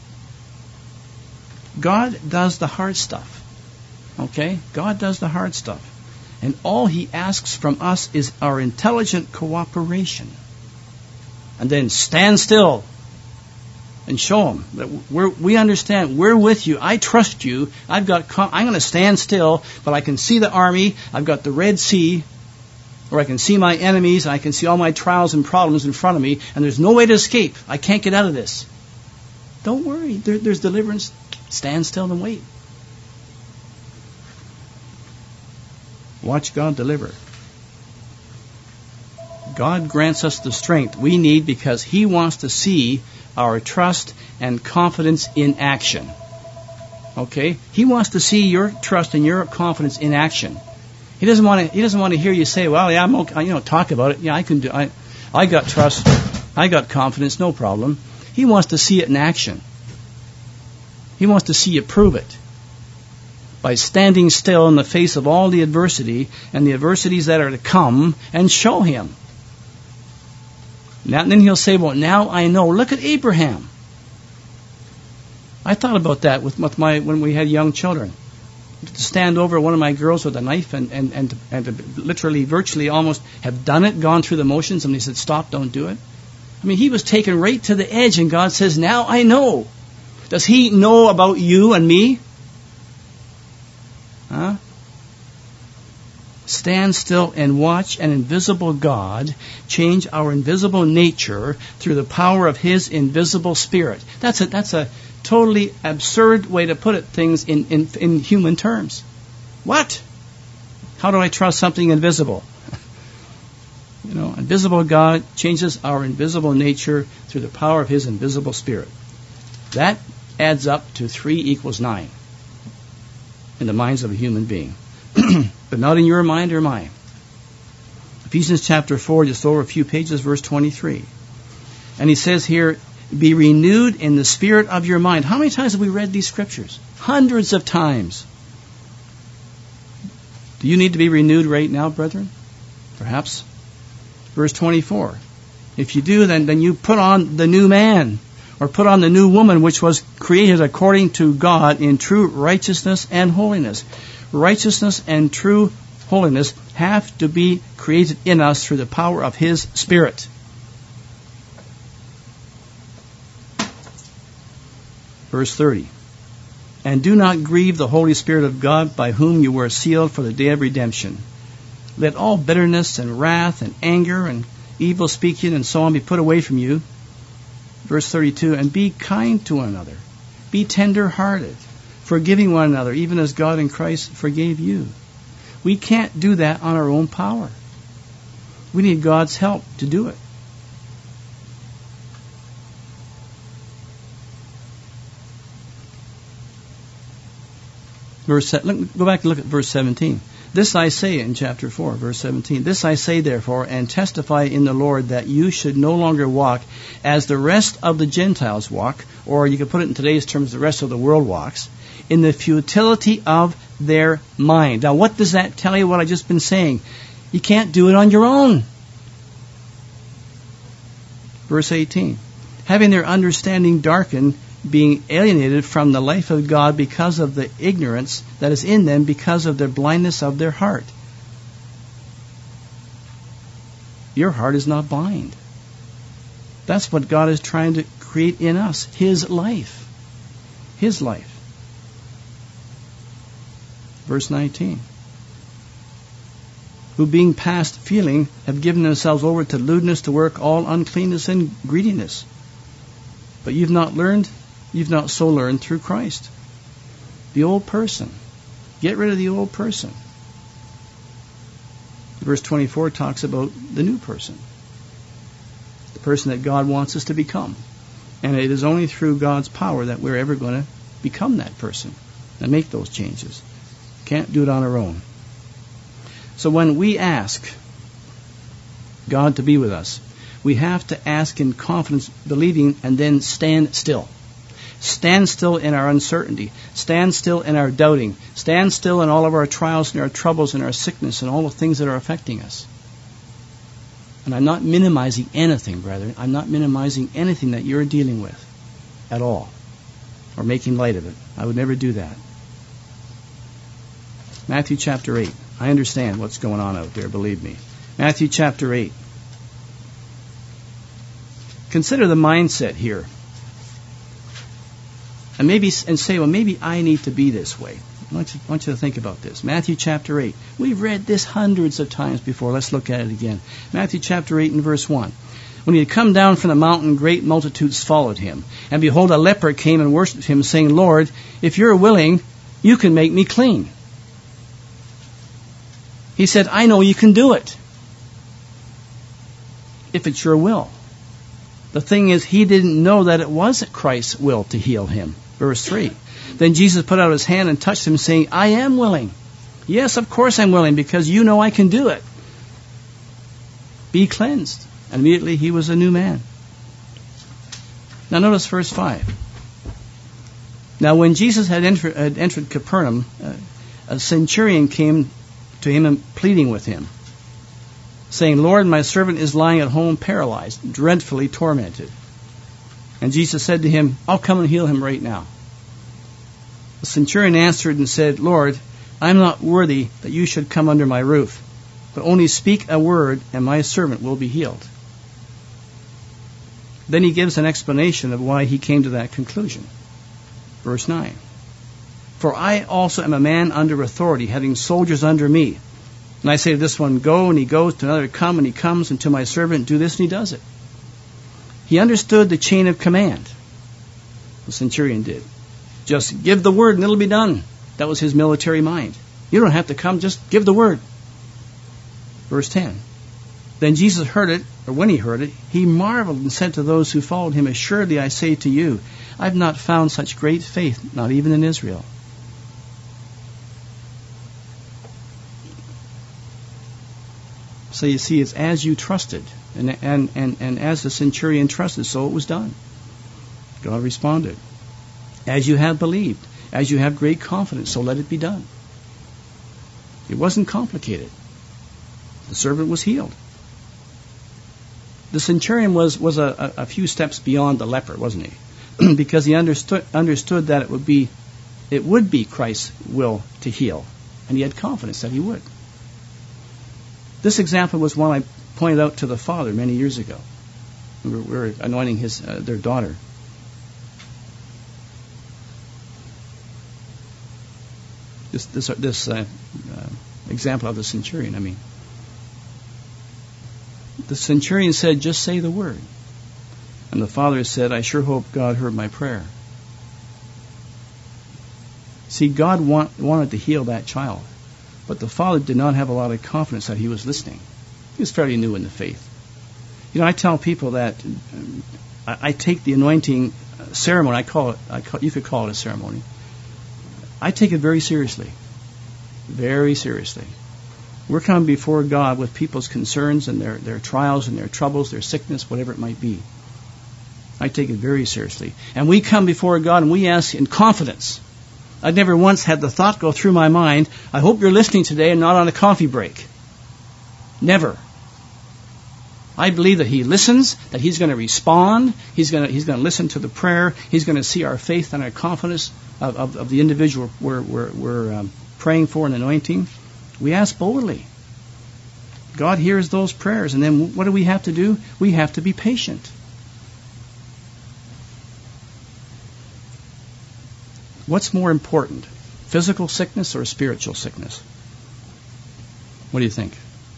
God does the hard stuff. Okay? God does the hard stuff. And all He asks from us is our intelligent cooperation. And then stand still and show Him that we understand. We're with you. I trust you. I'm going to stand still, but I can see the army. I've got the Red Sea. Or I can see my enemies, and I can see all my trials and problems in front of me, and there's no way to escape. I can't get out of this. Don't worry. There's deliverance. Stand still and wait. Watch God deliver. God grants us the strength we need because He wants to see our trust and confidence in action. Okay? He wants to see your trust and your confidence in action. He doesn't want to hear you say, "Well, yeah, I'm okay." Talk about it. Yeah, I can do. I got trust. I got confidence. No problem. He wants to see it in action. He wants to see you prove it by standing still in the face of all the adversity and the adversities that are to come, and show Him. Now, and then He'll say, "Well, now I know. Look at Abraham." I thought about that when we had young children. To stand over one of my girls with a knife and to literally, virtually almost have done it, gone through the motions, and they said, "Stop, don't do it." I mean, he was taken right to the edge, and God says, "Now I know." Does He know about you and me? Huh? Stand still and watch an invisible God change our invisible nature through the power of His invisible Spirit. That's a totally absurd way to put it, things in human terms. What? How do I trust something invisible? Invisible God changes our invisible nature through the power of His invisible Spirit. That adds up to 3 = 9 in the minds of a human being. But not in your mind or mine. Ephesians chapter 4, just over a few pages, verse 23. And he says here, Be renewed in the spirit of your mind. How many times have we read these scriptures? Hundreds of times. Do you need to be renewed right now, brethren? Perhaps. Verse 24. If you do, then you put on the new man, or put on the new woman, which was created according to God in true righteousness and holiness. Righteousness and true holiness have to be created in us through the power of His Spirit. Verse 30. And do not grieve the Holy Spirit of God, by whom you were sealed for the day of redemption. Let all bitterness and wrath and anger and evil speaking and so on be put away from you. Verse 32, and be kind to one another. Be tender-hearted, forgiving one another, even as God in Christ forgave you. We can't do that on our own power. We need God's help to do it. Go back and look at verse 17. This I say in chapter 4, verse 17. This I say, therefore, and testify in the Lord, that you should no longer walk as the rest of the Gentiles walk, or you could put it in today's terms, the rest of the world walks, in the futility of their mind. Now, what does that tell you, what I've just been saying? You can't do it on your own. Verse 18. Having their understanding darkened, being alienated from the life of God because of the ignorance that is in them, because of the blindness of their heart. Your heart is not blind. That's what God is trying to create in us, His life. His life. Verse 19. Who being past feeling have given themselves over to lewdness, to work all uncleanness and greediness. But you've not so learned through Christ. The old person. Get rid of the old person. Verse 24 talks about the new person. The person that God wants us to become. And it is only through God's power that we're ever going to become that person and make those changes. Can't do it on our own. So when we ask God to be with us, we have to ask in confidence, believing, and then stand still. Stand still in our uncertainty. Stand still in our doubting. Stand still in all of our trials and our troubles and our sickness and all the things that are affecting us. And I'm not minimizing anything, brethren. I'm not minimizing anything that you're dealing with at all, or making light of it. I would never do that. Matthew chapter 8. I understand what's going on out there, believe me. Matthew chapter 8. Consider the mindset here. And say, well, maybe I need to be this way. I want you to think about this. Matthew chapter 8. We've read this hundreds of times before. Let's look at it again. Matthew chapter 8 and verse 1. When he had come down from the mountain, great multitudes followed him. And behold, a leper came and worshipped him, saying, Lord, if you're willing, you can make me clean. He said, I know you can do it, if it's your will. The thing is, he didn't know that it was Christ's will to heal him. Verse 3. Then Jesus put out his hand and touched him, saying, I am willing. Yes, of course I'm willing, because you know I can do it. Be cleansed. And immediately he was a new man. Now notice verse 5. Now when Jesus had entered Capernaum, a centurion came to him and pleading with him, saying, Lord, my servant is lying at home paralyzed, dreadfully tormented. And Jesus said to him, I'll come and heal him right now. The centurion answered and said, Lord, I am not worthy that you should come under my roof, but only speak a word, and my servant will be healed. Then he gives an explanation of why he came to that conclusion. Verse 9. For I also am a man under authority, having soldiers under me. And I say to this one, go, and he goes, to another, come, and he comes, and to my servant, do this, and he does it. He understood the chain of command. The centurion did. Just give the word, and it'll be done. That was his military mind. You don't have to come, just give the word. Verse 10. Then Jesus heard it, or when he heard it, he marveled and said to those who followed him, assuredly I say to you, I've not found such great faith, not even in Israel. So you see, it's as you trusted, and as the centurion trusted, so it was done. God responded, as you have believed, as you have great confidence, so let it be done. It wasn't complicated. The servant was healed. The centurion was a few steps beyond the leper, wasn't he? Because he understood that it would be Christ's will to heal, and he had confidence that he would. This example was one I pointed out to the father many years ago. We were anointing their daughter. This example of the centurion, the centurion said, just say the word. And the father said, I sure hope God heard my prayer. See, God wanted to heal that child, but the father did not have a lot of confidence that he was listening. He was fairly new in the faith. I tell people that I take the anointing ceremony, you could call it a ceremony. I take it very seriously. Very seriously. We're coming before God with people's concerns and their trials and their troubles, their sickness, whatever it might be. I take it very seriously. And we come before God and we ask in confidence. I've never once had the thought go through my mind, I hope you're listening today and not on a coffee break. Never. I believe that He listens, that He's going to respond, He's going to listen to the prayer, He's going to see our faith and our confidence of the individual we're praying for and anointing. We ask boldly. God hears those prayers, and then what do we have to do? We have to be patient. What's more important, physical sickness or spiritual sickness? What do you think?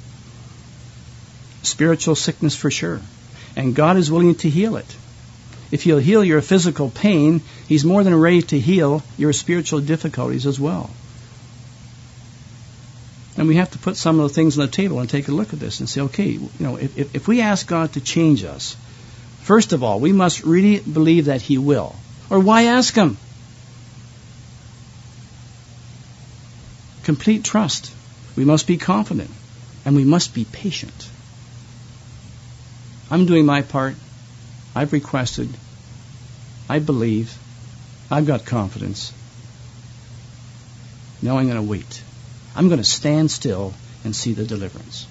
Spiritual sickness for sure. And God is willing to heal it. If He'll heal your physical pain, He's more than ready to heal your spiritual difficulties as well. And we have to put some of the things on the table and take a look at this and say, okay, if we ask God to change us, first of all, we must really believe that He will. Or why ask Him? Complete trust. We must be confident. And we must be patient. I'm doing my part. I've requested. I believe. I've got confidence. Now I'm going to wait. I'm going to stand still and see the deliverance.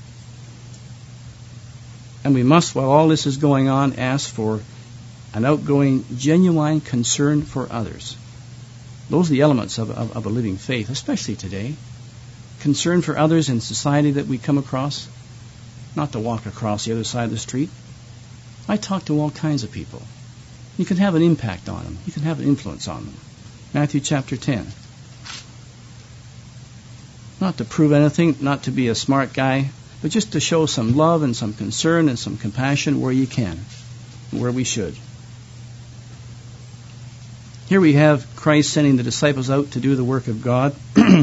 And we must, while all this is going on, ask for an outgoing, genuine concern for others. Those are the elements of a living faith, especially today. Concern for others in society that we come across. Not to walk across the other side of the street. I talk to all kinds of people. You can have an impact on them. You can have an influence on them. Matthew chapter 10. Not to prove anything, not to be a smart guy, but just to show some love and some concern and some compassion where you can, where we should. Here we have Christ sending the disciples out to do the work of God.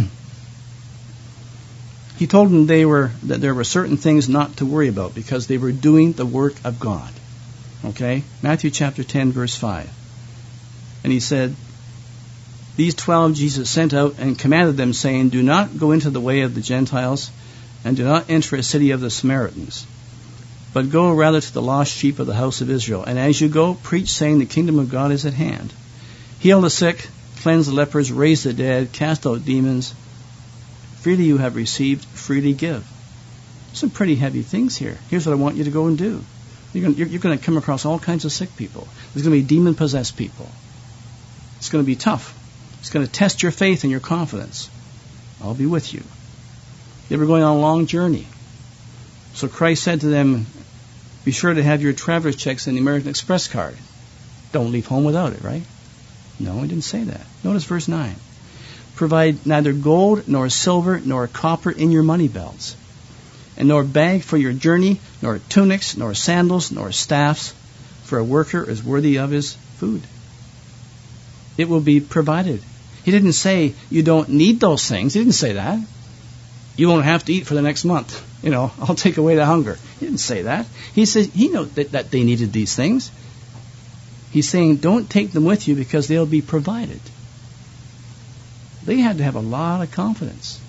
He told them that there were certain things not to worry about because they were doing the work of God. Okay? Matthew chapter 10, verse 5. And He said, these 12 Jesus sent out and commanded them, saying, do not go into the way of the Gentiles, and do not enter a city of the Samaritans, but go rather to the lost sheep of the house of Israel. And as you go, preach, saying, the kingdom of God is at hand. Heal the sick, cleanse the lepers, raise the dead, cast out demons. Freely you have received, freely give. Some pretty heavy things here. Here's what I want you to go and do. You're going to come across all kinds of sick people. There's going to be demon-possessed people. It's going to be tough. It's going to test your faith and your confidence. I'll be with you. They were going on a long journey. So Christ said to them, be sure to have your traveler's checks and the American Express card. Don't leave home without it, right? No, He didn't say that. Notice verse 9. Provide neither gold, nor silver, nor copper in your money belts, and nor bag for your journey, nor tunics, nor sandals, nor staffs, for a worker is worthy of his food. It will be provided. He didn't say you don't need those things. He didn't say that. You won't have to eat for the next month. I'll take away the hunger. He didn't say that. He said He knew that they needed these things. He's saying don't take them with you because they'll be provided. They had to have a lot of confidence.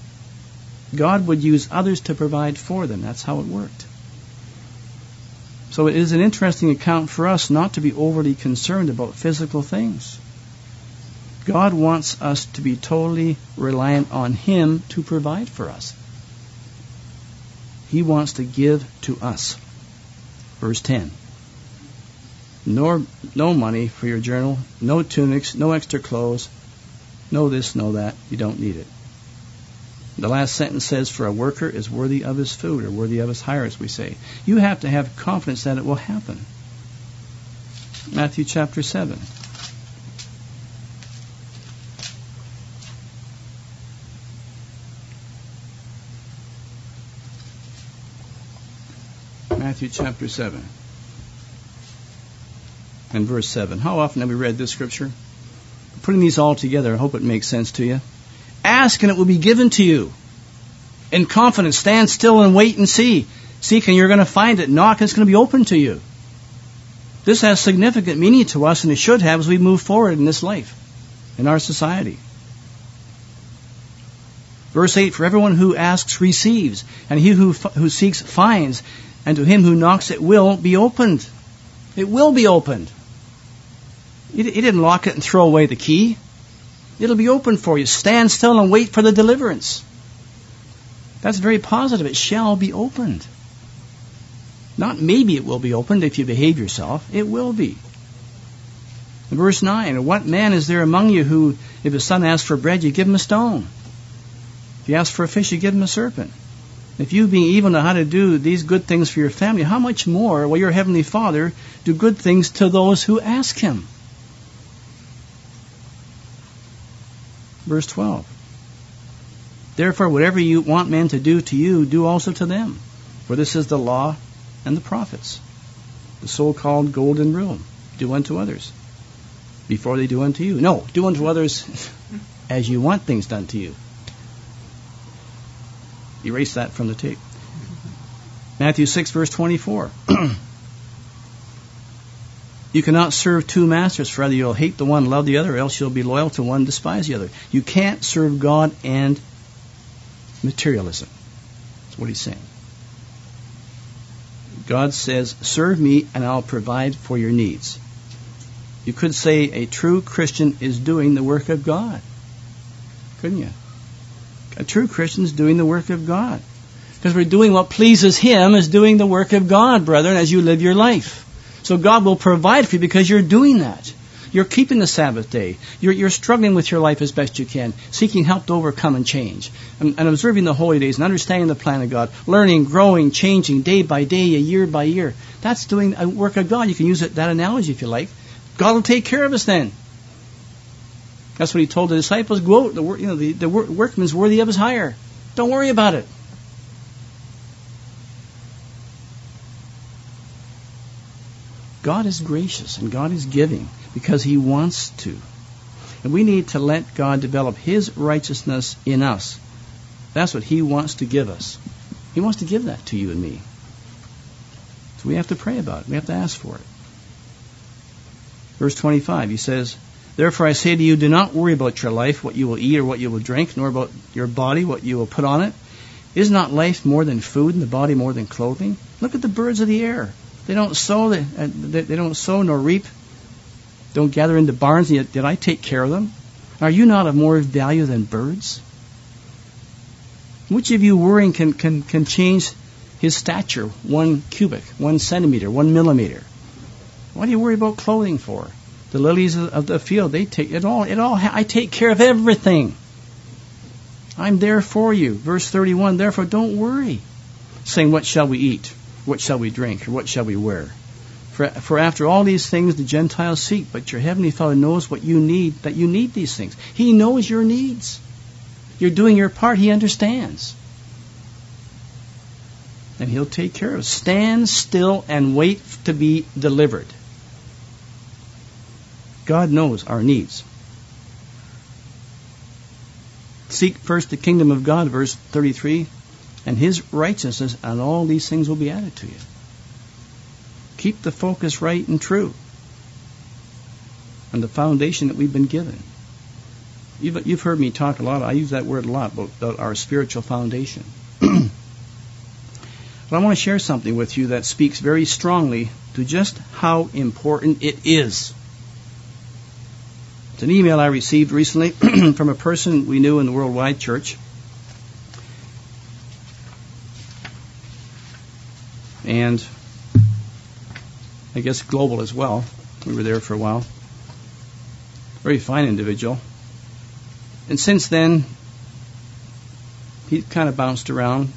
God would use others to provide for them. That's how it worked. So it is an interesting account for us not to be overly concerned about physical things. God wants us to be totally reliant on Him to provide for us. He wants to give to us. Verse 10. No money for your journal, no tunics, no extra clothes, no this, no that. You don't need it. The last sentence says, for a worker is worthy of his food, or worthy of his hire, as we say. You have to have confidence that it will happen. Matthew chapter 7. Matthew chapter 7 and verse 7. How often have we read this scripture? Putting these all together, I hope it makes sense to you. Ask and it will be given to you. In confidence, stand still and wait and see. Seek and you're going to find it. Knock and it's going to be open to you. This has significant meaning to us, and it should have as we move forward in this life, in our society. Verse 8, for everyone who asks receives, and he who seeks finds, and to him who knocks it will be opened. It will be opened. He didn't lock it and throw away the key. It'll be open for you. Stand still and wait for the deliverance. That's very positive. It shall be opened. Not maybe it will be opened if you behave yourself. It will be. Verse 9, what man is there among you who, if his son asks for bread, you give him a stone? If he asks for a fish, you give him a serpent? If you, being evil, know how to do these good things for your family, how much more will your heavenly Father do good things to those who ask Him? Verse 12. Therefore, whatever you want men to do to you, do also to them. For this is the law and the prophets. The so-called golden rule. Do unto others before they do unto you. No, do unto others as you want things done to you. Erase that from the tape. Matthew 6, verse 24. You cannot serve two masters, for either you'll hate the one, love the other, or else you'll be loyal to one, despise the other. You can't serve God and materialism. That's what he's saying. God says, serve me and I'll provide for your needs. You could say a true Christian is doing the work of God. Couldn't you? A true Christian is doing the work of God. Because we're doing what pleases Him is doing the work of God, brethren, as you live your life. So God will provide for you because you're doing that. You're keeping the Sabbath day. You're struggling with your life as best you can, seeking help to overcome and change, and observing the holy days and understanding the plan of God, learning, growing, changing day by day, year by year. That's doing a work of God. You can use that analogy if you like. God will take care of us then. That's what He told the disciples. Go out. The workman's worthy of his hire. Don't worry about it. God is gracious and God is giving because He wants to. And we need to let God develop His righteousness in us. That's what He wants to give us. He wants to give that to you and me. So we have to pray about it. We have to ask for it. Verse 25, He says, therefore I say to you, do not worry about your life, what you will eat or what you will drink, nor about your body, what you will put on it. Is not life more than food and the body more than clothing? Look at the birds of the air. They don't sow, they don't sow nor reap, don't gather into barns, yet did I take care of them? Are you not of more value than birds? Which of you worrying can change his stature 1 cubit, 1 centimeter, 1 millimeter? What do you worry about clothing for? The lilies of the field, they take it all. I take care of everything. I'm there for you. Verse 31, therefore don't worry, saying, what shall we eat? What shall we drink? Or what shall we wear? For after all these things the Gentiles seek, but your heavenly Father knows what you need, that you need these things. He knows your needs. You're doing your part. He understands. And He'll take care of it. Stand still and wait to be delivered. God knows our needs. Seek first the kingdom of God, verse 33, and His righteousness, and all these things will be added to you. Keep the focus right and true on the foundation that we've been given. You've heard me talk a lot. I use that word a lot about our spiritual foundation. But I want to share something with you that speaks very strongly to just how important it is. It's an email I received recently from a person we knew in the Worldwide Church. And I guess global as well. We were there for a while. Very fine individual. And since then, he kind of bounced around.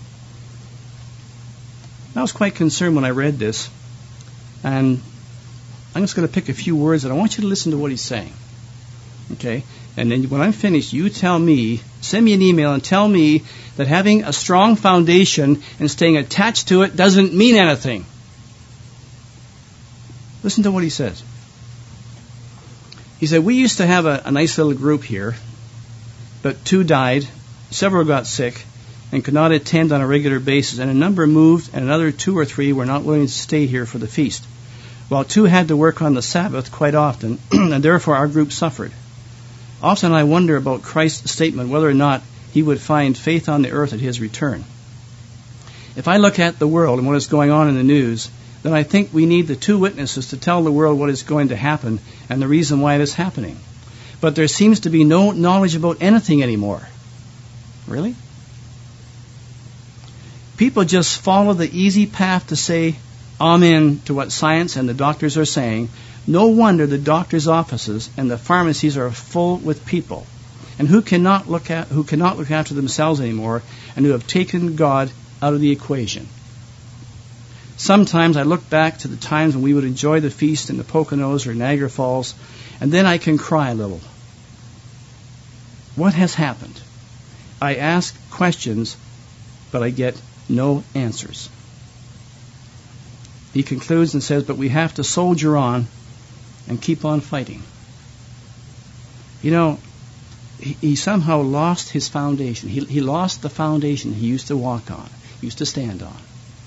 I was quite concerned when I read this. And I'm just going to pick a few words, and I want you to listen to what he's saying. Okay? And then when I'm finished, you tell me, send me an email and tell me that having a strong foundation and staying attached to it doesn't mean anything. Listen to what he says. He said, we used to have a nice little group here, but 2 died, several got sick, and could not attend on a regular basis, and a number moved, and another 2 or 3 were not willing to stay here for the feast, while 2 had to work on the Sabbath quite often, and therefore our group suffered. Often I wonder about Christ's statement whether or not he would find faith on the earth at his return. If I look at the world and what is going on in the news, then I think we need the 2 witnesses to tell the world what is going to happen and the reason why it is happening. But there seems to be no knowledge about anything anymore. Really? People just follow the easy path to say amen to what science and the doctors are saying. No wonder the doctors' offices and the pharmacies are full with people, and who cannot look after themselves anymore, and who have taken God out of the equation. Sometimes I look back to the times when we would enjoy the feast in the Poconos or Niagara Falls, and then I can cry a little. What has happened? I ask questions, but I get no answers. He concludes and says, but we have to soldier on and keep on fighting. You know, he somehow lost his foundation. He lost the foundation he used to walk on, used to stand on.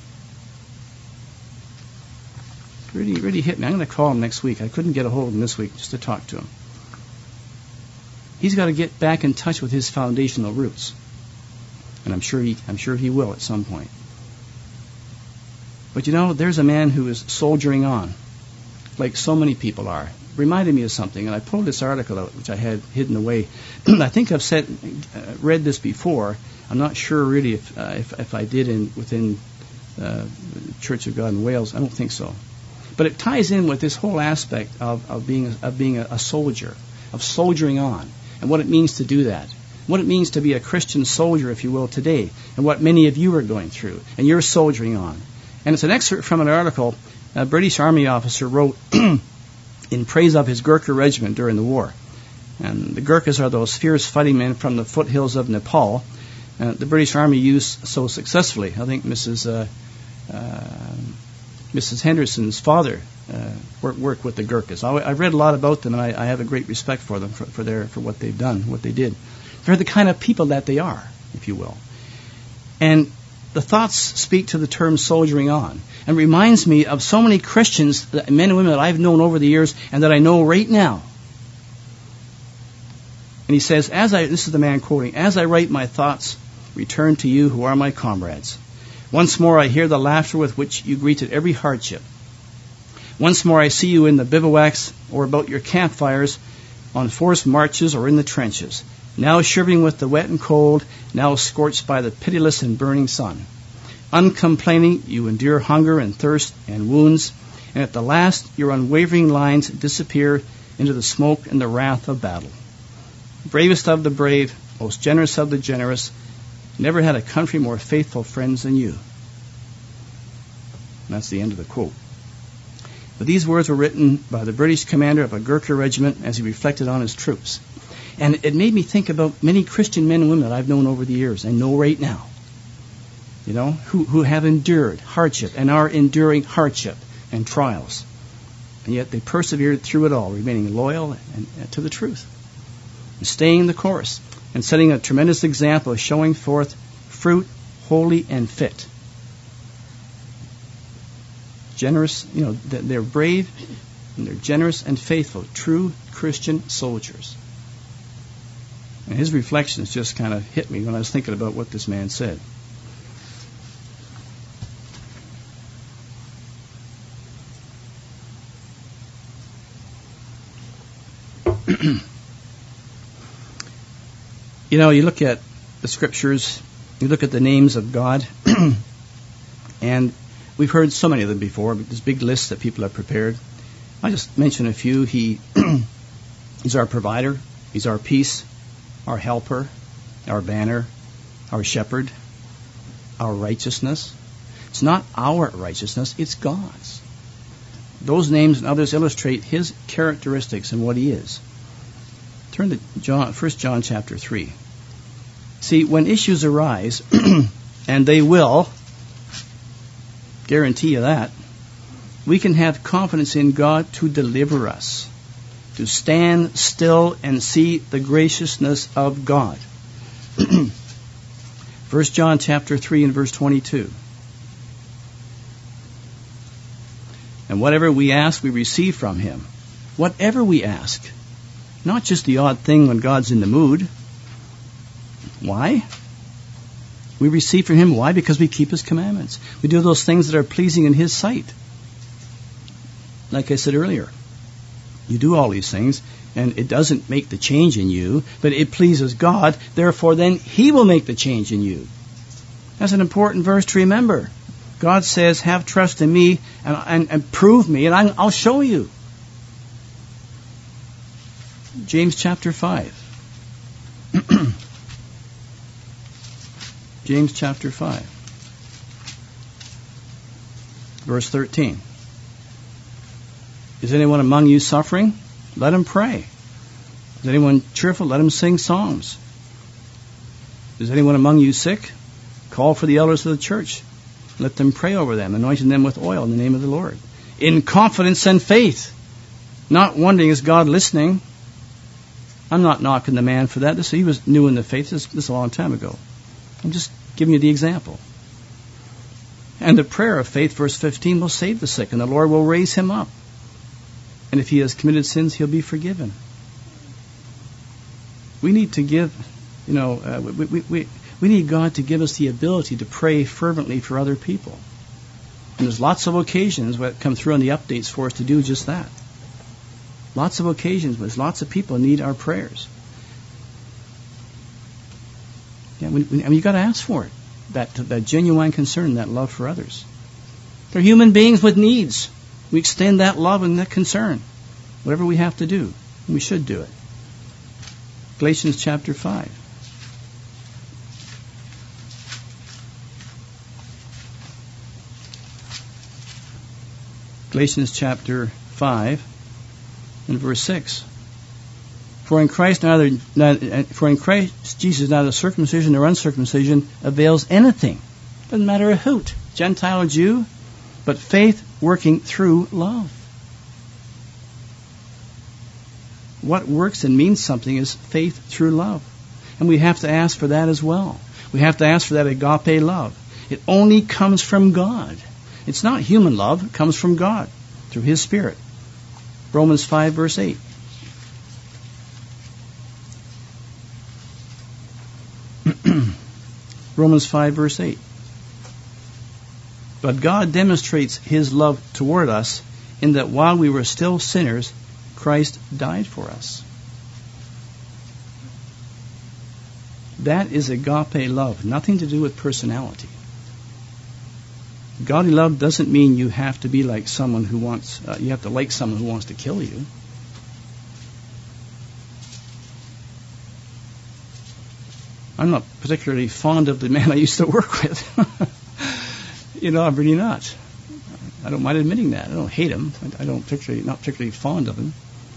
Really hit me. I'm going to call him next week. I couldn't get a hold of him this week just to talk to him. He's got to get back in touch with his foundational roots. And I'm sure he will at some point. But you know, there's a man who is soldiering on, like so many people are. Reminded me of something, and I pulled this article out, which I had hidden away. I think I've read this before. I'm not sure really if I did within Church of God in Wales. I don't think so. But it ties in with this whole aspect of being a soldier, of soldiering on, and what it means to do that. What it means to be a Christian soldier, if you will, today, and what many of you are going through, and you're soldiering on. And it's an excerpt from an article a British Army officer wrote in praise of his Gurkha regiment during the war. And the Gurkhas are those fierce fighting men from the foothills of Nepal. The British Army used so successfully. I think Mrs. Henderson's father worked with the Gurkhas. I've read a lot about them, and I have a great respect for them for what they've done, what they did. They're the kind of people that they are, if you will. And the thoughts speak to the term soldiering on, and reminds me of so many Christians, men and women that I've known over the years and that I know right now. And he says, this is the man quoting, as I write my thoughts, return to you who are my comrades. Once more I hear the laughter with which you greeted every hardship. Once more I see you in the bivouacs or about your campfires, on forced marches or in the trenches, now shivering with the wet and cold, now scorched by the pitiless and burning sun. Uncomplaining, you endure hunger and thirst and wounds, and at the last your unwavering lines disappear into the smoke and the wrath of battle. Bravest of the brave, most generous of the generous, never had a country more faithful friends than you. And that's the end of the quote. But these words were written by the British commander of a Gurkha regiment as he reflected on his troops. And it made me think about many Christian men and women that I've known over the years and know right now, who have endured hardship and are enduring hardship and trials. And yet they persevered through it all, remaining loyal and to the truth, and staying the course, and setting a tremendous example of showing forth fruit, holy and fit. Generous, they're brave, and they're generous and faithful, true Christian soldiers. And his reflections just kind of hit me when I was thinking about what this man said. You know, you look at the scriptures, you look at the names of God, and we've heard so many of them before, but there's big lists that people have prepared. I'll just mention a few. He's our provider. He's our peace, our helper, our banner, our shepherd, our righteousness. It's not our righteousness, it's God's. Those names and others illustrate His characteristics and what He is. Turn to 1 John chapter 3. See, when issues arise, and they will, guarantee you that, we can have confidence in God to deliver us, to stand still and see the graciousness of God. 1 John chapter 3 and verse 22. And whatever we ask, we receive from Him. Whatever we ask. Not just the odd thing when God's in the mood. Why? We receive from Him. Why? Because we keep His commandments. We do those things that are pleasing in His sight. Like I said earlier, you do all these things, and it doesn't make the change in you, but it pleases God. Therefore, then He will make the change in you. That's an important verse to remember. God says, have trust in me and prove me, and I'll show you. James chapter 5. James chapter 5. Verse 13. Is anyone among you suffering? Let him pray. Is anyone cheerful? Let him sing psalms. Is anyone among you sick? Call for the elders of the church. Let them pray over them, anointing them with oil in the name of the Lord. In confidence and faith. Not wondering, is God listening? I'm not knocking the man for that. He was new in the faith. This a long time ago. I'm just giving you the example. And the prayer of faith, verse 15, will save the sick, and the Lord will raise him up. And if he has committed sins, he'll be forgiven. We need to give, we need God to give us the ability to pray fervently for other people. And there's lots of occasions that come through on the updates for us to do just that. Lots of occasions, but lots of people need our prayers. Yeah, you've got to ask for it. That genuine concern, that love for others. They're human beings with needs. We extend that love and that concern. Whatever we have to do, we should do it. Galatians chapter 5. Galatians chapter 5 and verse 6. For in Christ Jesus neither circumcision nor uncircumcision avails anything. Doesn't matter a hoot, Gentile or Jew, but faith working through love. What works and means something is faith through love. And we have to ask for that as well. We have to ask for that agape love. It only comes from God. It's not human love. It comes from God through His Spirit. Romans 5 verse 8. Romans 5 verse 8. But God demonstrates His love toward us in that while we were still sinners, Christ died for us. That is agape love, nothing to do with personality. Godly love doesn't mean you have to be like someone who wants, you have to like someone who wants to kill you. I'm not particularly fond of the man I used to work with. I'm really not. I don't mind admitting that. I don't hate him. I don't not particularly fond of him.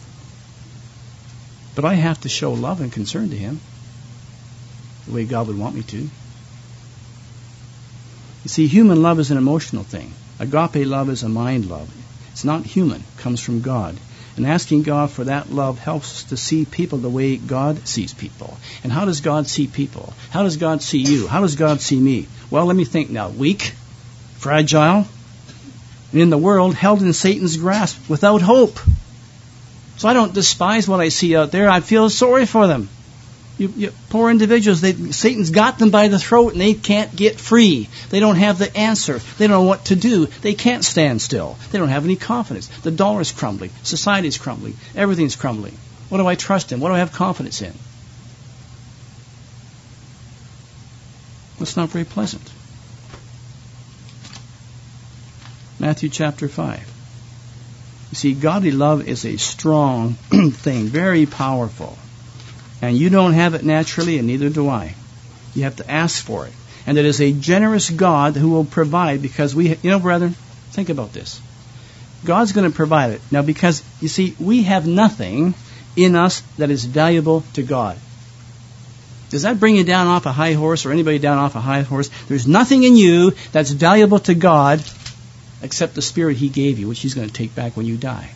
But I have to show love and concern to him the way God would want me to. You see, human love is an emotional thing. Agape love is a mind love. It's not human. It comes from God. And asking God for that love helps us to see people the way God sees people. And how does God see people? How does God see you? How does God see me? Well, let me think now. Weak, fragile, and in the world held in Satan's grasp without hope. So I don't despise what I see out there. I feel sorry for them. You poor individuals, Satan's got them by the throat and they can't get free. They don't have the answer. They don't know what to do. They can't stand still. They don't have any confidence. The dollar's crumbling. Society's crumbling. Everything's crumbling. What do I trust in? What do I have confidence in? That's not very pleasant. Matthew chapter 5. You see, godly love is a strong thing, very powerful. And you don't have it naturally, and neither do I. You have to ask for it. And it is a generous God who will provide, because brethren, think about this. God's going to provide it. Now, because, you see, we have nothing in us that is valuable to God. Does that bring you down off a high horse, or anybody down off a high horse? There's nothing in you that's valuable to God except the Spirit He gave you, which He's going to take back when you die.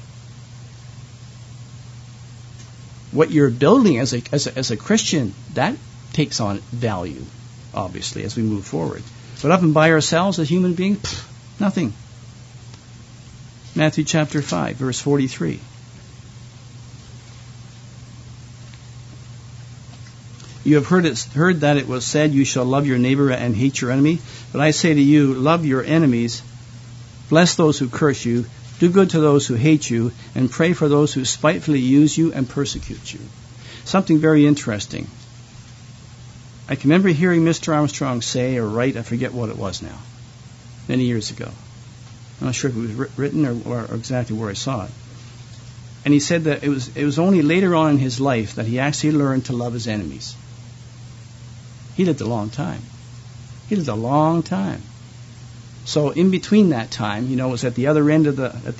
What you're building as a Christian, that takes on value, obviously, as we move forward. But up and by ourselves as human beings, nothing. Matthew chapter 5, verse 43. You have heard that it was said, you shall love your neighbor and hate your enemy. But I say to you, love your enemies, bless those who curse you, do good to those who hate you, and pray for those who spitefully use you and persecute you. Something very interesting. I can remember hearing Mr. Armstrong say or write, I forget what it was now, many years ago. I'm not sure if it was written or exactly where I saw it. And he said that it was only later on in his life that he actually learned to love his enemies. He lived a long time. So in between that time, it was at the other end of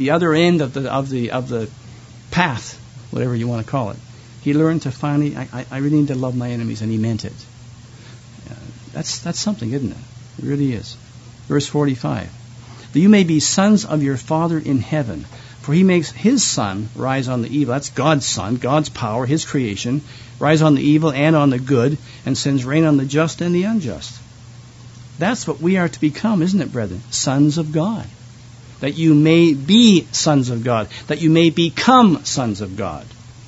the path, whatever you want to call it. He learned to finally, I really need to love my enemies, and he meant it. That's something, isn't it? It really is. Verse 45. That you may be sons of your Father in heaven, for He makes His sun rise on the evil. That's God's sun, God's power, His creation, rise on the evil and on the good, and sends rain on the just and the unjust. That's what we are to become, isn't it, brethren? Sons of God. That you may be sons of God. That you may become sons of God.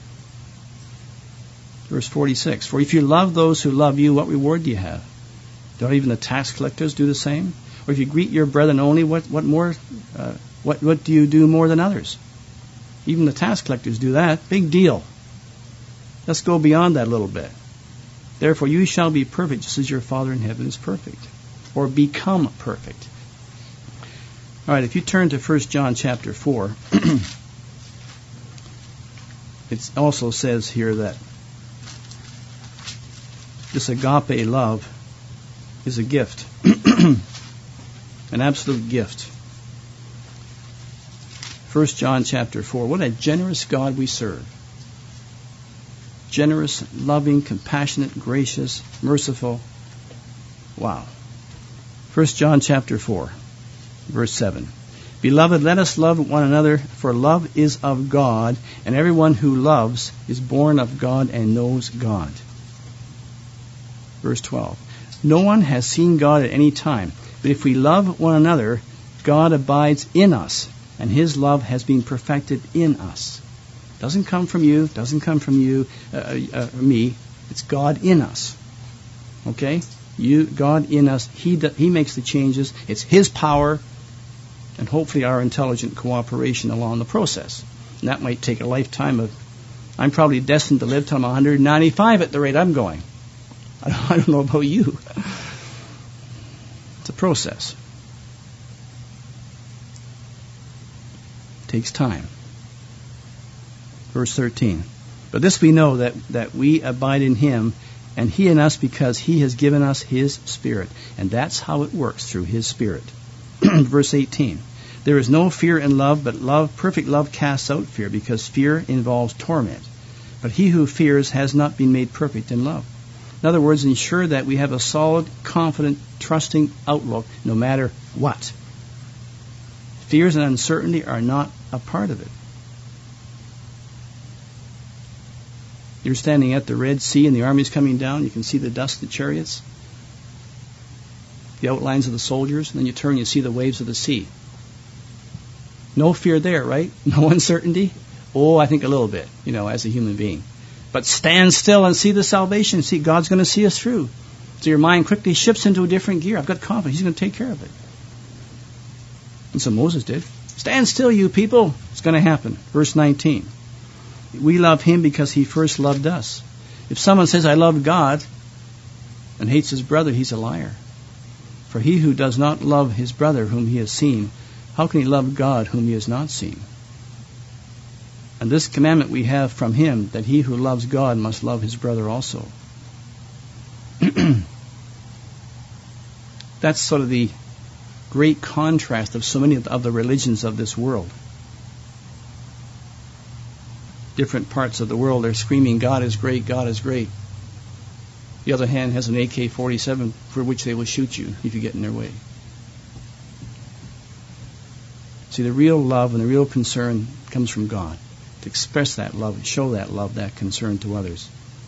Verse 46. For if you love those who love you, what reward do you have? Don't even the tax collectors do the same? Or if you greet your brethren only, what do you do more than others? Even the tax collectors do that. Big deal. Let's go beyond that a little bit. Therefore you shall be perfect, just as your Father in heaven is perfect. Or become perfect. All right, if you turn to 1 John chapter 4, it also says here that this agape love is a gift. An absolute gift. 1 John chapter 4. What a generous God we serve. Generous, loving, compassionate, gracious, merciful. Wow. 1 John chapter 4, verse 7. Beloved, let us love one another, for love is of God, and everyone who loves is born of God and knows God. Verse 12. No one has seen God at any time, but if we love one another, God abides in us, and His love has been perfected in us. Doesn't come from you, me. It's God in us. Okay? God in us. He makes the changes. It's His power, and hopefully our intelligent cooperation along the process. And that might take a lifetime of. I'm probably destined to live till I'm 195 at the rate I'm going. I don't know about you. It's a process. It takes time. Verse 13. But this we know, that we abide in Him, and He in us, because He has given us His Spirit. And that's how it works, through His Spirit. Verse 18. There is no fear in love, but perfect love casts out fear, because fear involves torment. But he who fears has not been made perfect in love. In other words, ensure that we have a solid, confident, trusting outlook no matter what. Fears and uncertainty are not a part of it. You're standing at the Red Sea and the army's coming down. You can see the dust of the chariots, the outlines of the soldiers, and then you turn and you see the waves of the sea. No fear there, right? No uncertainty? Oh, I think a little bit, as a human being. But stand still and see the salvation. See, God's going to see us through. So your mind quickly shifts into a different gear. I've got confidence. He's going to take care of it. And so Moses did. Stand still, you people. It's going to happen. Verse 19. we love him because he first loved us. If someone says, I love God, and hates his brother, he's a liar. For he who does not love his brother whom he has seen, how can he love God whom he has not seen? And this commandment we have from him, that he who loves God must love his brother also. That's sort of the great contrast of so many of the religions of this world. Different parts of the world are screaming, God is great, God is great. The other hand has an AK-47 for which they will shoot you if you get in their way. See, the real love and the real concern comes from God. To express that love, show that love, that concern to others.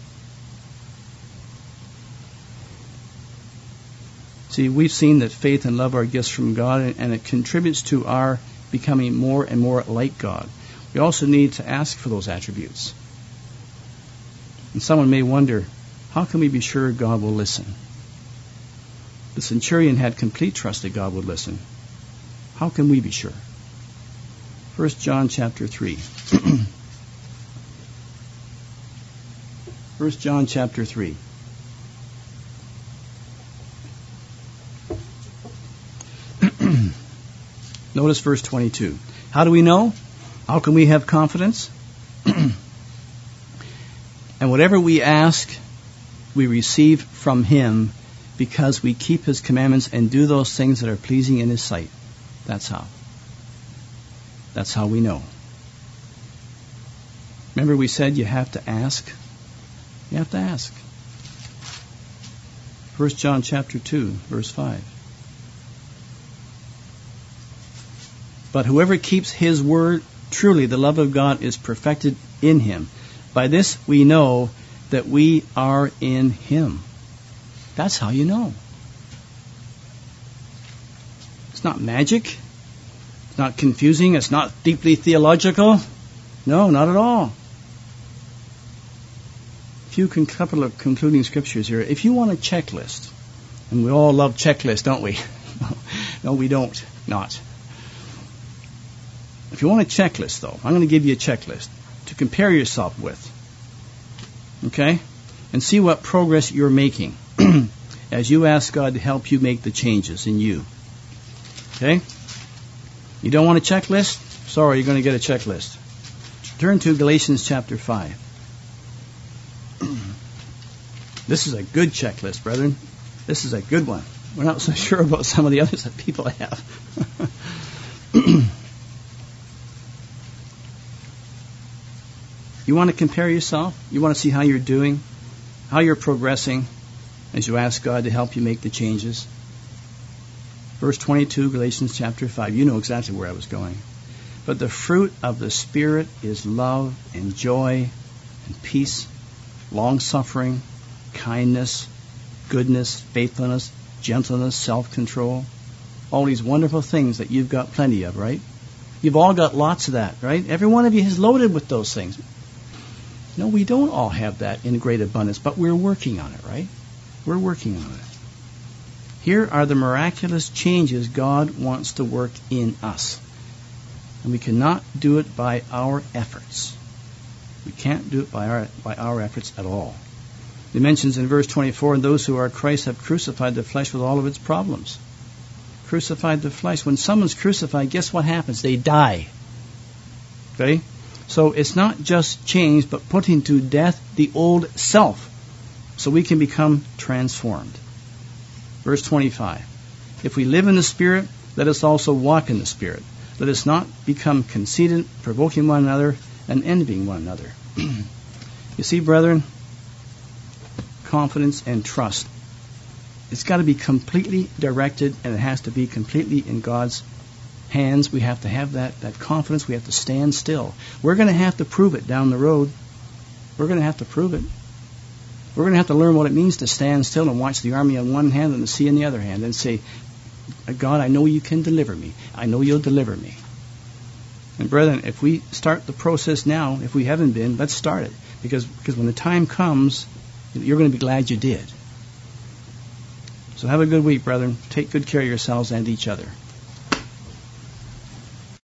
See, we've seen that faith and love are gifts from God, and it contributes to our becoming more and more like God. We also need to ask for those attributes. And someone may wonder, how can we be sure God will listen? The centurion had complete trust that God would listen. How can we be sure? 1 John chapter 3. 1 John chapter 3. Notice verse 22. How do we know? How can we have confidence? And whatever we ask, we receive from him, because we keep his commandments and do those things that are pleasing in his sight. That's how. That's how we know. Remember we said you have to ask? You have to ask. 1 John chapter 2, verse 5. But whoever keeps his word, truly the love of God is perfected in him. By this we know that we are in him. That's how you know. It's not magic. It's not confusing. It's not deeply theological. No, not at all. A couple of concluding scriptures here. If you want a checklist, and we all love checklists, don't we? No, we don't. Not. If you want a checklist, though, I'm going to give you a checklist to compare yourself with. Okay? And see what progress you're making as you ask God to help you make the changes in you. Okay? You don't want a checklist? Sorry, you're going to get a checklist. Turn to Galatians chapter 5. This is a good checklist, brethren. This is a good one. We're not so sure about some of the others that people have. You want to compare yourself? You want to see how you're doing? How you're progressing as you ask God to help you make the changes? Verse 22, Galatians chapter 5. You know exactly where I was going. But the fruit of the Spirit is love and joy and peace, long-suffering, kindness, goodness, faithfulness, gentleness, self-control. All these wonderful things that you've got plenty of, right? You've all got lots of that, right? Every one of you is loaded with those things. No, we don't all have that in great abundance, but we're working on it, right? We're working on it. Here are the miraculous changes God wants to work in us. And we cannot do it by our efforts. We can't do it by our efforts at all. He mentions in verse 24, and those who are Christ have crucified the flesh with all of its problems. Crucified the flesh. When someone's crucified, guess what happens? They die. Okay? So it's not just change, but putting to death the old self, so we can become transformed. Verse 25. If we live in the Spirit, let us also walk in the Spirit. Let us not become conceited, provoking one another, and envying one another. You see, brethren, confidence and trust, it's got to be completely directed, and it has to be completely in God's hands. We have to have that confidence. We have to stand still. We're going to have to prove it down the road. We're going to have to prove it. We're going to have to learn what it means to stand still and watch the army on one hand and the sea on the other hand and say, God, I know you can deliver me. I know you'll deliver me. And brethren, if we start the process now, if we haven't been, let's start it. Because when the time comes, you're going to be glad you did. So have a good week, brethren. Take good care of yourselves and each other.